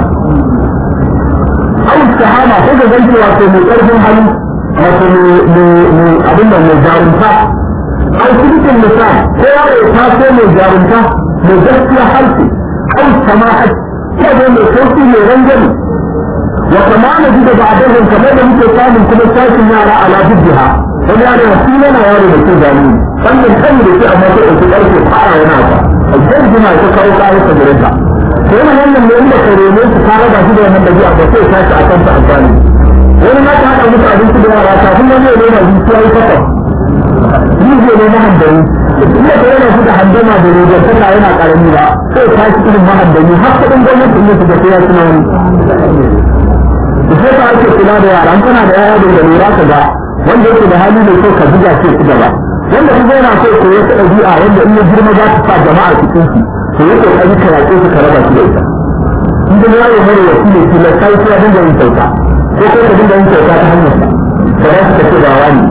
Speaker 1: au sahama ko da zanci wato mai karfin hali wato mai abin da mai jarumta au cikin misal ko ya ta so mai jarumta mai gaskiya halki au samaha ko da mai sauki mai rangani wa kamana da ba'dahu kamar da muke samun kuma tashin yara ala bidha wani yaro wasu yana yaro da ke zalimi wannan kan da ke amma sai ɗauki ƙarfe fara yana ta aljan jima ta kawo kawo ta gare ta to yana wannan ne inda kare ne su fara da shi da wannan dabi'a ba sai tashi a kanta amfani wani ma ta haɗa musu abinci da yara kafin wani ya nuna zuciya ya kafa yi zai ne mahandari iya ta yana shi da handama da rogantaka yana ƙarami ba sai tashi irin mahandari har kuɗin gwamnati ne su da sai ya suna wani da sai ta ake kula da yara an kana da yaya da lura ka ga wanda yake da hali mai kyau ka buga ce su gaba wanda kuma yana so ko wata ɗabi'a wanda in ya girma za ta sa jama'a cikin shi to yake kokari ka yaƙe su ka raba shi da ita in da yaro mara wasi ne shi lai sai ya dinga yin kyauta ko kai ka dinga yin kyauta ta hanyar sa da za su tafi da wani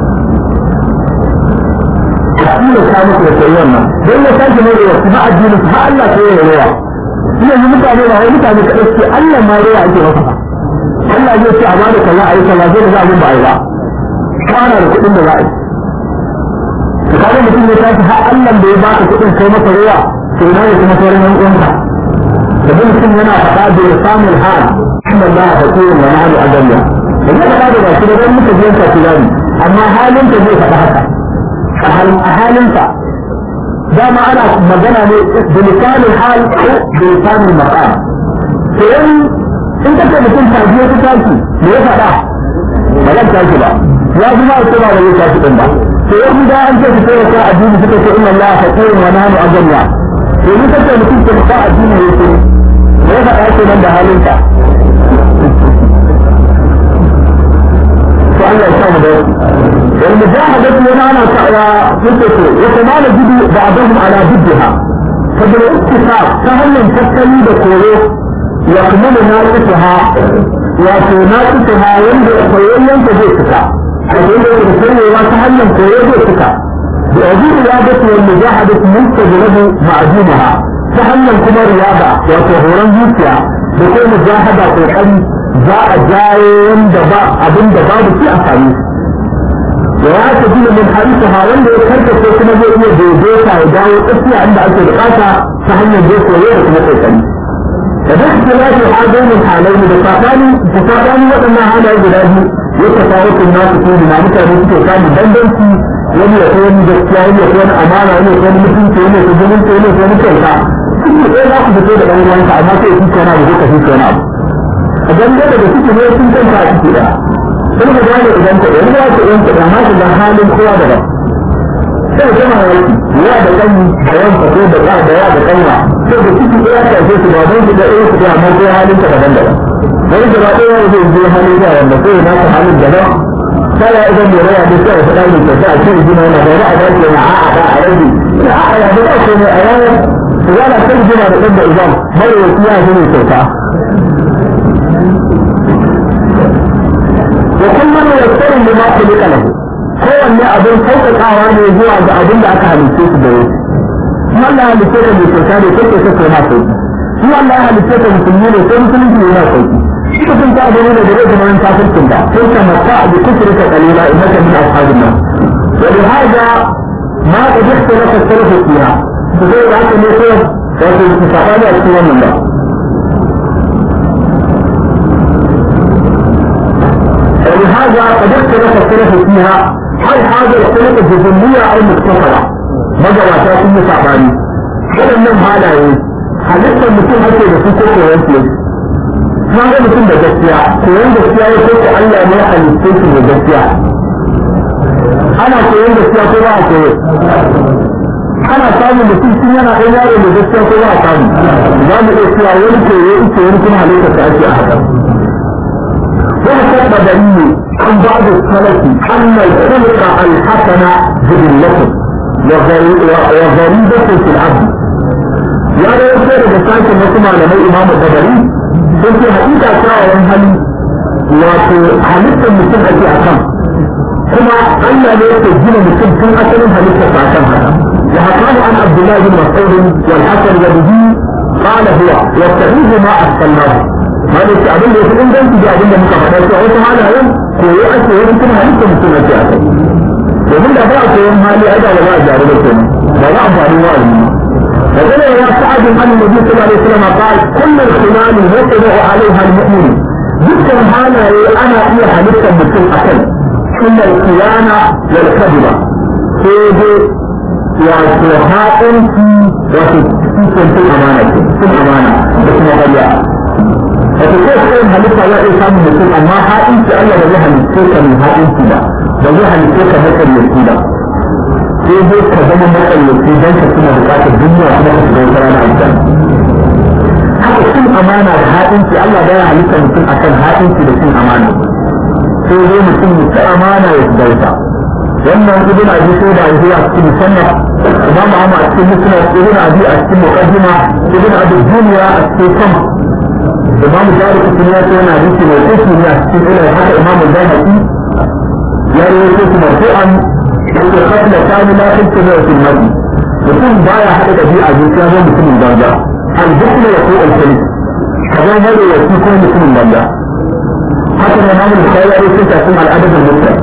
Speaker 1: a cikin ka muku da kai wannan don ya sake mara wasi ba addinin ha Allah ko ya rawa ina yi mutane ba wai mutane kaɗai ce Allah ma rawa ake masa Allah zai ce a bada kaza a yi kaza zai da za a ba a yi ba kana da kuɗin da za a yi to kaga mutum ya tashi har Allah da ya baka kuɗin kai masa ruwa to ina ne kuma sauran yan uwanka da mutum yana faɗa da ya samu hal inna Allah fakirun wa nahnu adalla da ya faɗa da ba shi da dan muka biyan ka tilani amma halin ka zai faɗa haka a halin ka dama ana magana ne da lisanin hal ko da lisanin maqam to in ka ce mutum ta biyo ta tashi me ya faɗa ba zan tashi ba ya fi ma ce ba da ya tashi ɗin ba to yau da an ce su kai ka addini suka ce inna Allah faqirun wa nahnu aghniya to ni kace mutum ke ka addini ne ce me ya faɗa ce nan da halin ka to Allah ya samu da wal mujahadatu yana ana ta'wa yake to ya kuma da gudu ba'dahum ala bidha saboda ittifaq ta hanyar tattali da koyo ya kuma naqitaha wato naqitaha wanda koyon ta zai fita abin da yake koyewa ta hanyar koyo zai fita da ajibu riyadatu wal mujahadatu mustajlabu ma'dumaha ta hanyar kuma riyada wato horon zuciya da kuma mujahada kokari za a jawo wanda ba abin da babu shi a sami ya ta gina min harisaha wanda ya karkace kuma zai iya daidaita ya dawo tsakiya inda ake bukata ta hanyar da koyo da kuma kokari da duk khilafi hadain halayn da sabani waɗannan halaye guda biyu ya tafawutun nasu su da mutane suke samu dandanci wani ya kai wani gaskiya wani ya kai wani amana wani ya kai wani mutunci wani ya kai zumunci wani ya kai wani kyauta suke ɗaya za ku fito da ɗan uwanka amma sai su kana da kuka fi wani abu a dangane da suke ne sun kanta a ciki ɗaya sun ga gane idan ka yanzu ya ce yanka da masu da halin kowa daban sai da kuma yaki ya da kanyi a yanka ko da ya da ya da kanwa sai da ciki ɗaya ta ce su ba don su da ɗaya su ɗaya amma ko halin ka daban daban wani gaba ɗaya ya zai je halin ya wanda sai ya nasa halin daban sai ya idan mai raya da sai ya faɗa mai kyauta a cikin jina yana da ra'a dace na a'a ba a rage ina a'a ya da ce ne a yawon su zana kan jina da ɗan da izam mai wasu ya zai kyauta وكل من يستر لما خلق له هو ان ابن فوق القوانين zuwa ga abin da aka halice su da yau kuma Allah ya halice ka mai kyauta ne kai kai kai ma sauki kuma Allah ya halice ka musulmi ne sai musulunci ne na sauki shi kun ta abin da zai zama yin kafircin ba sai ka mata bi kufrika qalila innaka min ashabin nar wa li hada ma qad ikhtalafa as-salaf fiha sai da haka ne ko wato su sabani a cikin wannan ba ولهذا قد اختلف السلف فيها هل هذا الخلق الجزمية او مختصرة مجرى كل صعباني waɗannan halaye halittar mutum ake da su ko koyon su na ga mutum da gaskiya koyon gaskiya ya ko Allah ne halitta shi da gaskiya ana koyon gaskiya ko ba a koyo ana samun mutum sun yana ɗan yaro da gaskiya ko ba a samu za mu iya cewa wani koyo ita wani kuma halittar ta ake a haka وهذا دليل عن بعض السلف أن الخلق الحسن جبلة وغريبة في العبد. يعني يصير بسانك النسمة لما إمام البدري كنت حقيقة شاء وانهل وحلقة المسلم أتي أكام كما أن ليس الجنة المسلم كن أكام حلقة أكام هذا وحقال عن عبد الله بن مسعود والحسن وبه قال هو والتغيير ما أسفلناه هذا الشعبين يقول إن دنت جاء عندنا مكافأة وعيش هذا يوم كوي أشياء يمكن حلقة مسلم أتي أكام ومن دفعت يوم هالي أدى ولا جاربتهم ولا أفعل والمين وقال يا سعد عن النبي صلى الله عليه وسلم قال كل الخلال يطلع عليها المؤمن ذكر هذا انا في حديث المسلم اكل كل الخيانه والكذبه كيدي وسهاء في الامانه في الامانه بسم الله فتكون كل حديث الله يسمى المسلم اما حائن الله بها للسيكه من حائن كذا بها للسيكه مثل يسيده sai dai ka zama matsayaci don ka suna bukatar duniya kuma ka shiga wata rana aljan haka cin amana da haɗinci Allah baya halitta mutum akan haɗinci da cin amana sai dai mutum ya ci amana ya shiga wuta wannan ibn abi shayba ya zuwa cikin musannaf imam Ahmad a cikin musnad ibn abi a cikin muqaddima ibn abi dunya a cikin sam imam Jabir cikin ya ce wannan hadisi mai tsayi ne a cikin ilmi haka imam Bayhaqi ya rawaito shi marfu'an yake kasla kanu la tuntuba fil madi mutum baya hada da bi'a zuciya ga mutumin banza al-bukla ya ko al-kalim kaza hada ya ko mutumin banza haka ne namu khayari sai ta kuma al-adab al-mufrad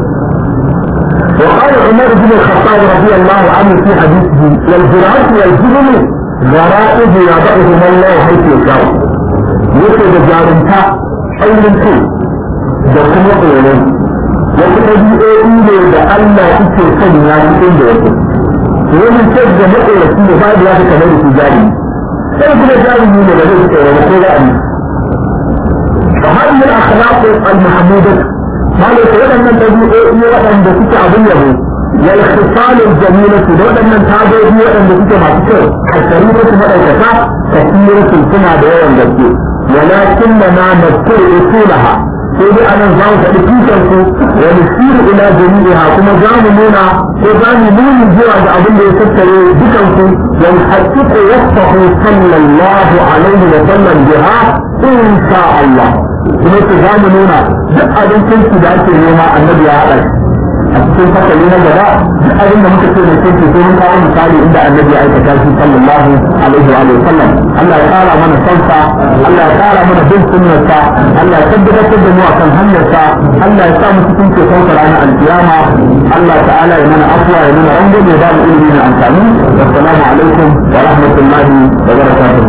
Speaker 1: وقال عمر بن الخطاب رضي الله عنه في حديثه والجرعة والجبن غرائب يضعهم الله حيث يشاء يسد جارنتا حول الكل دكما قولين wasu ɗabi'o'i ne da Allah yake son ya cikin da yake wani sai da maƙorafi da ba da ya fi kamar da su jari sai kuma jari ne da zai tsoro da ko ra'ayi fa hadhihi al-akhlaq al-mahmudah malai ko wadannan ɗabi'o'i waɗanda suke abin yabo wal khisal al-jamila da waɗannan tagogi waɗanda suke masu kyau al-karima su madaukaka kasiratu suna da yawan gaske walakin na nadkuru usulaha sai dai anan za mu faɗi tushen su wa nusiru ila jami'iha kuma za mu nuna ko za mu nuni zuwa ga abin da ya tattare dukan su wa nuhaqqiqu wasfahu sallallahu alaihi wa sallam biha insha Allah kuma su za mu nuna duk abincin su da ake nema annabi ya haɗa a cikin fasali na gaba abin da muka ce mai sai sai mun kawo misali inda annabi ya aikata shi sallallahu alaihi wa sallam. Allah ya kara mana sansa, Allah ya kara mana bin sunnarsa, Allah ya tabbatar da mu akan hanyarsa, Allah ya sa mu cikin ceton ranar alkiyama. Allah ta'ala ya mana afwa ya mana rangon ya ba mu ilimi na amfani. Assalamu alaikum wa rahmatullahi wa barakatuh.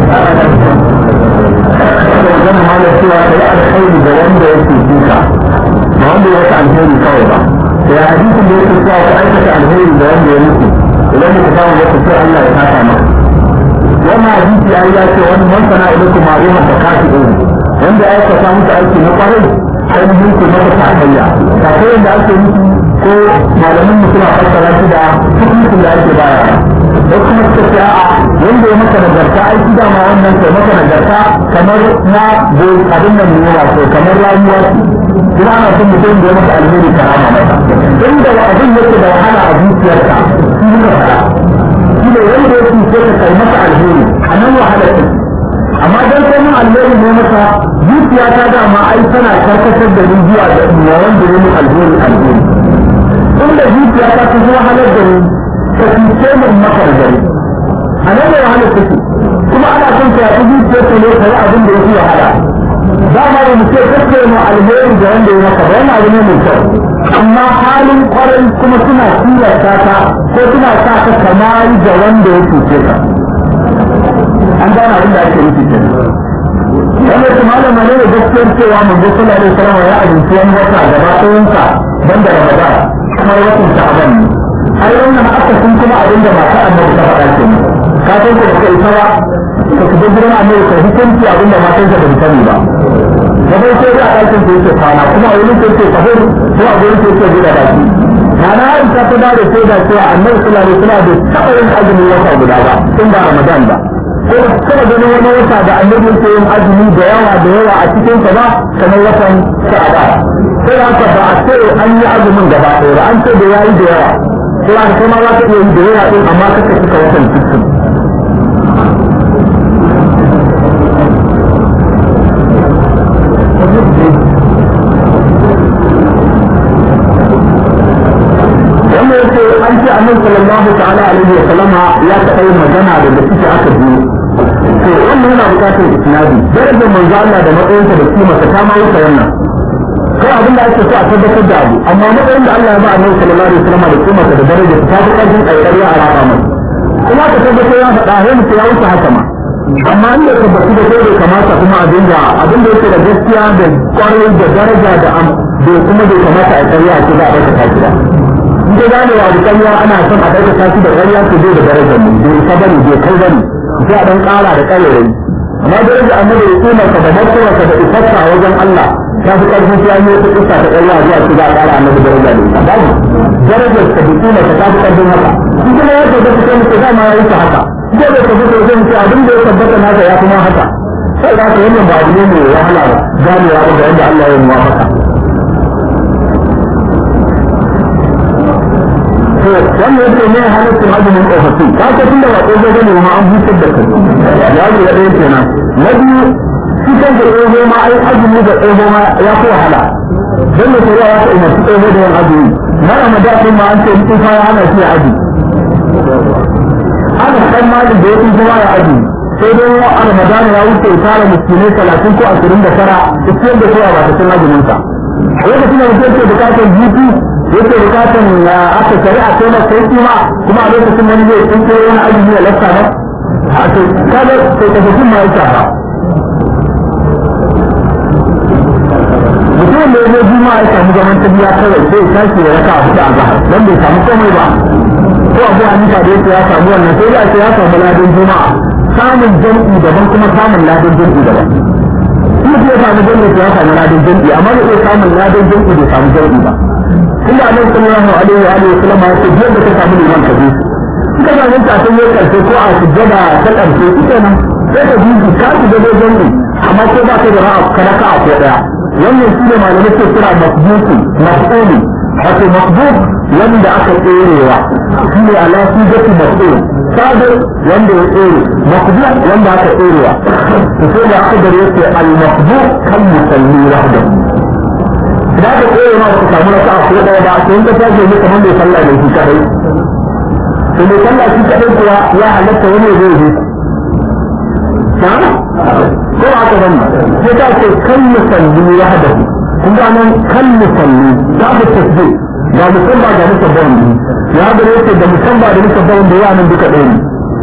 Speaker 1: Wannan malam cewa kai alkhairi da wanda yake duka ba wanda ya ta alheri kawai ba. Ya hadisin da yake cewa ka aikata alheri da wanda ya mutu idan muka samu wata sai Allah ya saka maka. Wannan hadisi ai ya ce wani man sana ilaikum ma'rufan da kafirin wanda ya aikata muku aiki na kwarai sai mun ku maka sakayya. Sakayya da ake muku ko malamin mu suna fassara shi da hukuncin da ake bayarwa. Da kuma suka ce a'a wanda ya maka nagarta aiki dama wannan sai maka nagarta kamar na abin nan ne wato kamar rayuwa kuma ana son mutum da ya maka alheri karama masa inda abin yake da wahala a zuciyarka shi ne fara shi ne wanda ya fi ka kai masa alheri a nan wahala ce amma dan sai mun alheri ne masa zuciya ta dama ai tana karkatar da ni zuwa da wanda ya mun alheri inda zuciya ta fi wahalar da ni ka fice mun maka alheri a nan da wahala take kuma ana son ka yi zuciyarka ne kai abin da ya fi wahala dama da mutum kake ma alheri da wanda ya maka wani abu ne mai kyau amma halin kwarai kuma suna tilasta ka ko suna sa ka kamari da wanda ya cuce ka an gane abin da ake nufi ke wanda su malama ne da gaskiyar cewa manzo sallallahu alaihi wasallam ya abinci wani wata gaba ɗayansa banda Ramadan kamar watan Sha'ban ne ai wannan akasin kuma abin da mata annabi ta faɗa ke ka san ko kai fara ka shiga gidan annabi ka hukunci abin da matan ka bai sani ba da bai sai da aikin da yake kwana kuma a wurin da yake kafin ko a wurin da yake gida da shi mana Aisha ta da sai da cewa annabi sallallahu alaihi wasallam bai taɓa yin azumin wata guda ba tun ba Ramadan ba ko kuma ganin wani wata da annabi yake yin azumi da yawa a cikin sa ba kamar watan Sha'ban sai haka ba a ce an yi azumin gaba ɗaya ba an ce da yayi da yawa sai an kuma za ka iya yi da yawa din amma kaka cika watan cikin annabi sallallahu ta'ala alaihi wa sallama ya taɓa yin magana da suke aka biyu to wannan yana buƙatar isnadi darajar manzo Allah da matsayinsa da kimarsa ta ma wuce wannan kai abin da ake so a tabbatar da abu amma matsayin da Allah ya ba annabi sallallahu alaihi wa sallama da kimarsa da darajar ta fi ƙarfin ƙarƙariya a raba mai kuma ka tabbatar ya faɗa yanzu ya wuce haka ma amma in da tabbatu da kai bai kamata kuma abin da yake da gaskiya da ƙwarai da daraja da kuma bai kamata a ƙarya a ce za a ɗauka taki ba da ganewa da kanya ana son a daga tashi da ƙarya su zai da darajar mu bai isa bane bai kai bane sai a dan ƙara da ƙarerai amma darajar annabi ya tsoma ka da martabarka da isarka a wajen Allah ta fi ƙarfin ta yi wata kisa ta ƙarya zuwa su za a ƙara annabi daraja da ita babu darajar ka da tsoma ka ta fi ƙarfin haka shi kuma ya tabbata kai mutu dama ya wuce haka ko da tabbata zai mutu abin da ya tabbata naka ya kuma haka sai da haka wannan ba abu ne mai wahala ganewa da yadda Allah ya yi muwafaka wannan yake ne halittar azumin tsofaffi ka ka tunda ba tsoho bane ma an hutar da kai ya ji da ɗaya kenan na biyu shi kan da tsoho ma ai azumi da tsoho ma ya fi wahala don da shari'a ya ta umarci tsoho da yin azumi na Ramadan din ma an ce mutum fa ya hana shi azumi ana kan malin da ya fi kuma ya azumi sai dai a Ramadan ya wuce ya tara miskinai 30 ko 29 cikin da kowa ba ta san azumin sa a lokacin da mutum ke bukatar hutu yake bukatan aka shari'a sai na sai kuma a lokacin wani zai tsinke wani azumi ya lafta ba a to kada sai ka mutum ma ya ba mutum da ya juma'a ya samu zaman tabiya kawai sai ya tashi ya raka abu da azhar dan bai samu komai ba ko abu hanifa da yake ya samu wannan sai ya ce ya samu ladan juma'a samun jam'i daban kuma samun ladan jam'i daban shi ya samu jam'i ya samu ladan jam'i amma da ya samu ladan jam'i bai samu jam'i ba inda Allah sallallahu alaihi wa alihi wasallam ya ce duk da ka samu liman ka bi ka ga mun ta san yau karshe ko a sujjada ta karshe kenan sai ka ji ka ci da jami'i amma ko ba ka da ra'a kana ka ko daya wannan shine malamai ke kira masbuki mas'uli wato masbuk wanda aka tserewa shine ala sujjati mas'ul sadir wanda ya tsere masbuk wanda aka tserewa to sai da aka dare yake al masbuk kan musalli wahdahu za ka koya ma ka samu rasa a ko ɗaya ba sai ka tashi ne kamar mai sallah da shi kadai to mai sallah shi kadai kuwa ya halatta wani zai yi na ko aka bani sai ta ce kan musalli ya hada kun ga nan kan musalli ta da tasbih ga musalla ga musabban ya ga yake da musalla da musabban da ya nan duka ɗaya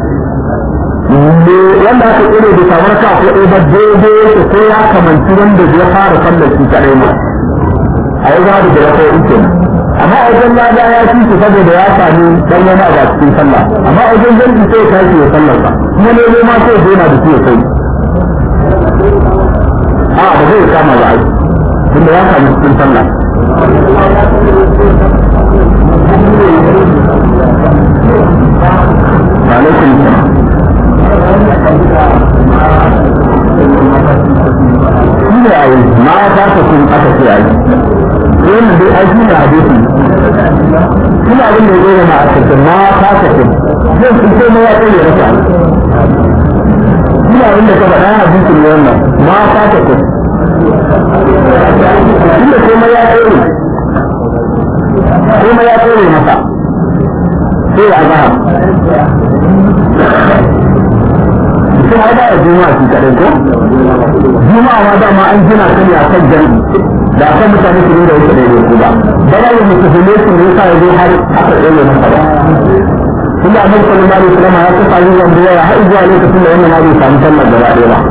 Speaker 1: ne wanda aka tsere da samar ka ko ɗaya ba daidai ko ya kamanci wanda ya fara sallar shi kadai ne a yi zaɓi da wata ike amma a wajen lada ya ci su saboda ya sami dan wani abu a cikin sallah amma a wajen zanci sai ya tashi ya sallar sa kuma ne ma sai ya na da su ya kai a ba zai kama ba ai tunda ya sami cikin sallah alaikum salam shi ne ai ma ta kun aka ce ai wannan dai aiki na hadisi ina abin da ya zama a cikin ma ta tafi zai sun ce ma ya tsaye rasa ina abin da ka faɗa a hadisin ne wannan ma ta tafi inda kuma ya tsaye masa sai ya zahar sun haɗa da juma'a shi kaɗai ko juma'a ma dama an gina ta ne a kan jami'i da akan mutane su da wuce daidai ku ba bana yin musulmi su ne sa ya zo har aka tsaye masa ba kuma annabi sallallahu alaihi wasallam ya kusa yin wanda ya har zuwa lokacin da wannan bai samu sallar gaba ɗaya ba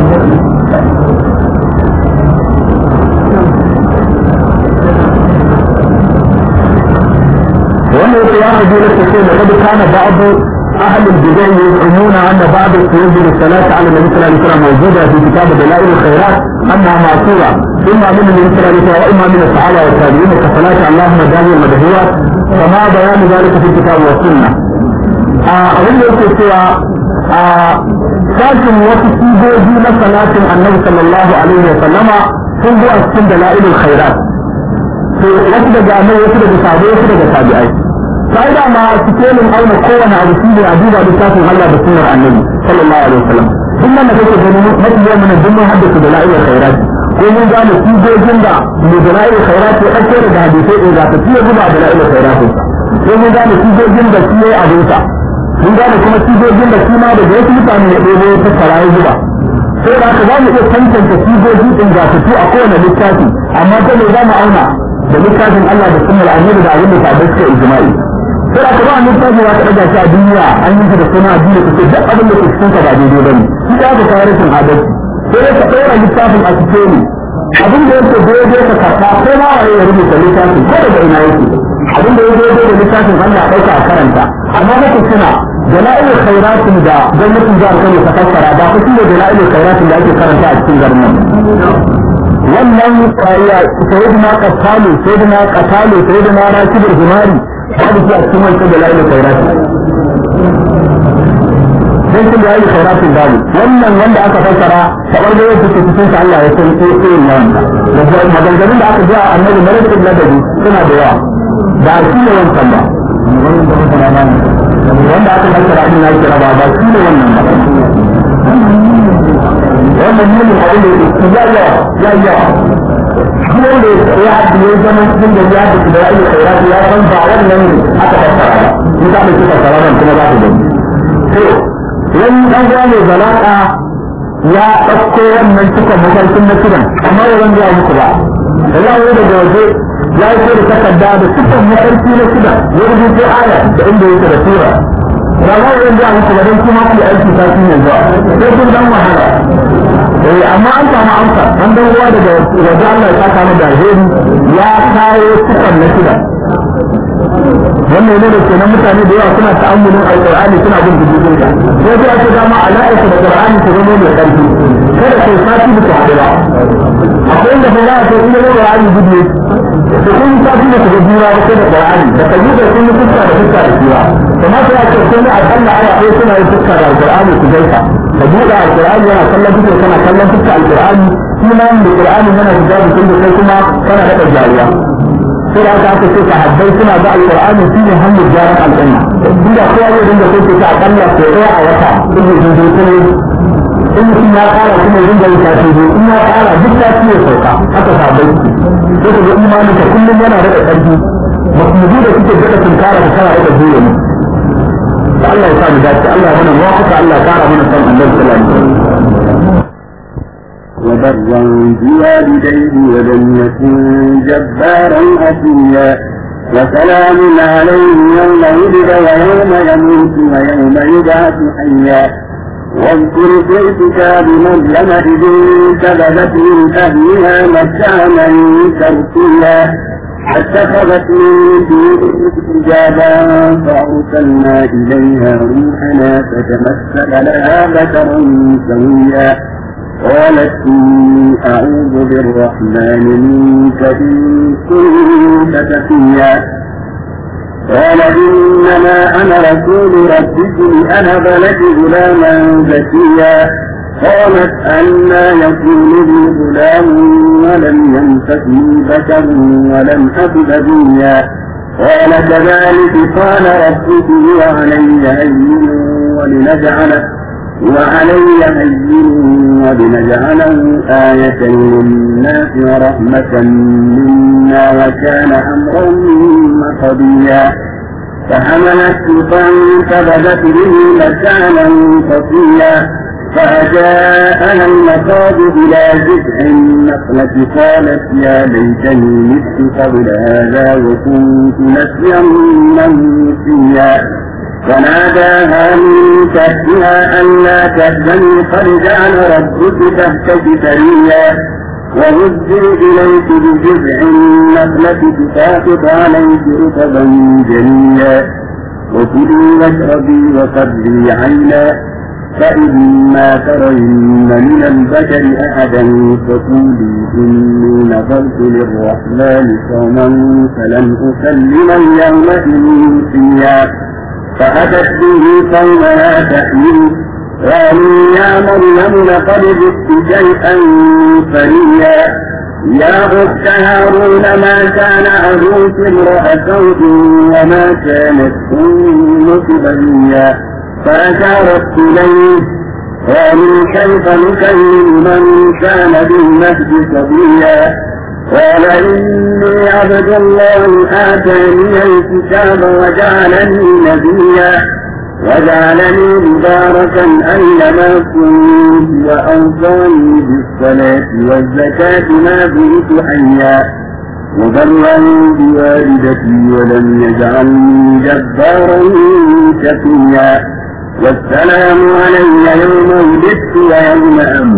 Speaker 1: wannan yake ya haɗu da su da kada kana ba'du أهل البدع يزعمون أن بعض السيوف للصلاة على النبي صلى الله عليه وسلم موجودة في كتاب دلائل الخيرات أنها معصورة إما من النبي صلى الله عليه وسلم وإما من الصحابة والتابعين كصلاة اللهم داوي المدهوات فما بيان ذلك في الكتاب والسنة. أقول لك سوى ساكن وتسيبوجي صلاة النبي صلى الله عليه وسلم ثم أسكن دلائل الخيرات. في وقت جامع وقت بسابق وقت بسابقين. فإذا ما تكلم أو نقول على سيدي أبيض بساط الله بسنة النبي صلى الله عليه وسلم ثم نقول مثل من الدنيا حدث دلائل الخيرات ومن قال سيدي جندا من دلائل الخيرات وأكثر الحديثين إذا تسير جمع دلائل الخيرات ومن قال سيدي جندا سيدي أبوسا من قال كما سيدي جندا سيما بجيس متعني يقولوا تسرعي جدا sai da aka zamu iya tantance sigogi ingantattu a kowane littafi amma ta ne za mu auna da littafin Allah da sunnar annabi da abin da ta dace ijma'i sai aka ba mu tafi ya kada shi a duniya an yi da suna addini kace duk abin da ke cikin ka ba daidai bane shi da aka kawo rashin adalci sai ka tsora littafin a cikin abin da yake daidai ka karɓa ko ma waye ya rubuta littafin ko daga ina yake abin da yake daidai da littafin Allah ɗauka a karanta amma nake tuna dala'ilul khairatin da gwamnatin jihar Kano ta fassara ba ku shi da dala'ilul khairatin da ake karanta a cikin garin nan wannan sayyidina qatalu sayyidina rakibul himari babu shi a cikin wancan dala'ilul khairatin dan kun dala'ilul khairatin babu wannan wanda aka fassara ta ɓangaren da ke cikin sa Allah ya san irin wannan da maganganun da aka ji a annabi malaikul ladabi suna da yawa ba shi ne wancan ba wanda aka fassara din yake raba ba shi ne wannan ba wannan ne abin da ya wanda ya haɗu ya zama cikin da ya haɗu da ra'ayi khairati ya san ba wannan aka fassara ba in ka mai suka fara nan kuma za ku gani to wani ɗan uwa mai zalaka ya ɗauko wannan cikin mafarkin na kiran amma ya zan gaya muku ba Allah ya daga waje ya yi da takarda da cikin mafarki na kiran ya rubuto aya da inda yake da sura ba za a yanzu a muku ba don kuma ku aiki ta shi yanzu sai kun dan wahala amma an samu amsa an dan uwa daga waje Allah ya saka mu da alheri ya kawo cikin na kiran wannan ne da ke na mutane da yawa suna ta'ammulin alqur'ani suna bin dubutun ka sai da ake dama alaƙa da qur'ani ta zama mai ƙarfi kada kai sati da ta hada akwai inda fa za a ce ina da qur'ani gudu da kun sati da ta jura ba sai da qur'ani da kai da kun yi fuska da fuska da jura kuma sai a ce kun akalla aya ɗaya suna yin fuska da alqur'ani ku gaisa ka buɗe alqur'ani yana kallon fuska kana kallon fuska alqur'ani kuma da qur'ani yana da jabi kun da kai kuma kana da jariya sai da aka ce sahabbai suna ga alqur'ani shine hannun jaran al'umma inda kowa zai dinga kai ta akalla ko ɗaya a wata in yi dinga kai in ya fara kuma yin da ya tafi in ya fara duk ta fiye sauka haka sabai sai ka ga imanin ka kullum yana da ƙarfi musulmi da suke daga tunkara da kana da zuwa ne Allah ya sa mu dace Allah ya mana muwafaqa Allah ya kara mana san Annabi sallallahu alaihi wasallam
Speaker 2: وبرا بوالديه ولم يكن جبارا عصيا وسلام عليه يوم ولد ويوم يموت ويوم يبعث حيا واذكر في الكتاب مريم إذ انتبذت من أهلها مكانا تركيا فاتخذت من دونه حجابا فأرسلنا إليها روحنا فتمثل لها بشرا سويا قالت إني أعوذ بالرحمن منك إن كنت تقيا قال إنما أنا رسول ربك لأهب لك غلاما زكيا قالت أنى يكون لي غلام ولم يمسسني بشر ولم أك بغيا قال كذلك قال ربك وعلي هين ولنجعله آية للناس ورحمة منا وكان أمرا مقضيا فحملته فانتبذت به مكانا قصيا فأجاءها المخاض إلى جذع النخلة قالت يا ليتني مت قبل هذا وكنت نسيا منسيا فناداها من تحتها ألا تحزني قد جعل ربك تحتك سريا وهزي إليك بجذع النخلة تساقط عليك رطبا جنيا وكلي واشربي وقدري عينا فإما ترين من البشر أحدا فقولي إني نظرت للرحمن صوما فلن أكلم اليوم إنسيا فأتت به قومها تحمله قالوا يا مريم لقد جئت شيئا فريا يا أخت هارون ما كان أبوك امرأ سوء وما كانت أمك بغيا فأشارت إليه قالوا كيف نكلم من كان بالمهد صبيا قال إني عبد الله آتاني الكتاب وجعلني نبيا وجعلني مباركا أينما كنت وأوصاني بالصلاة والزكاة ما دمت حيا وبرا بوالدتي ولم يجعلني جبارا شقيا والسلام علي يوم ولدت ويوم أموت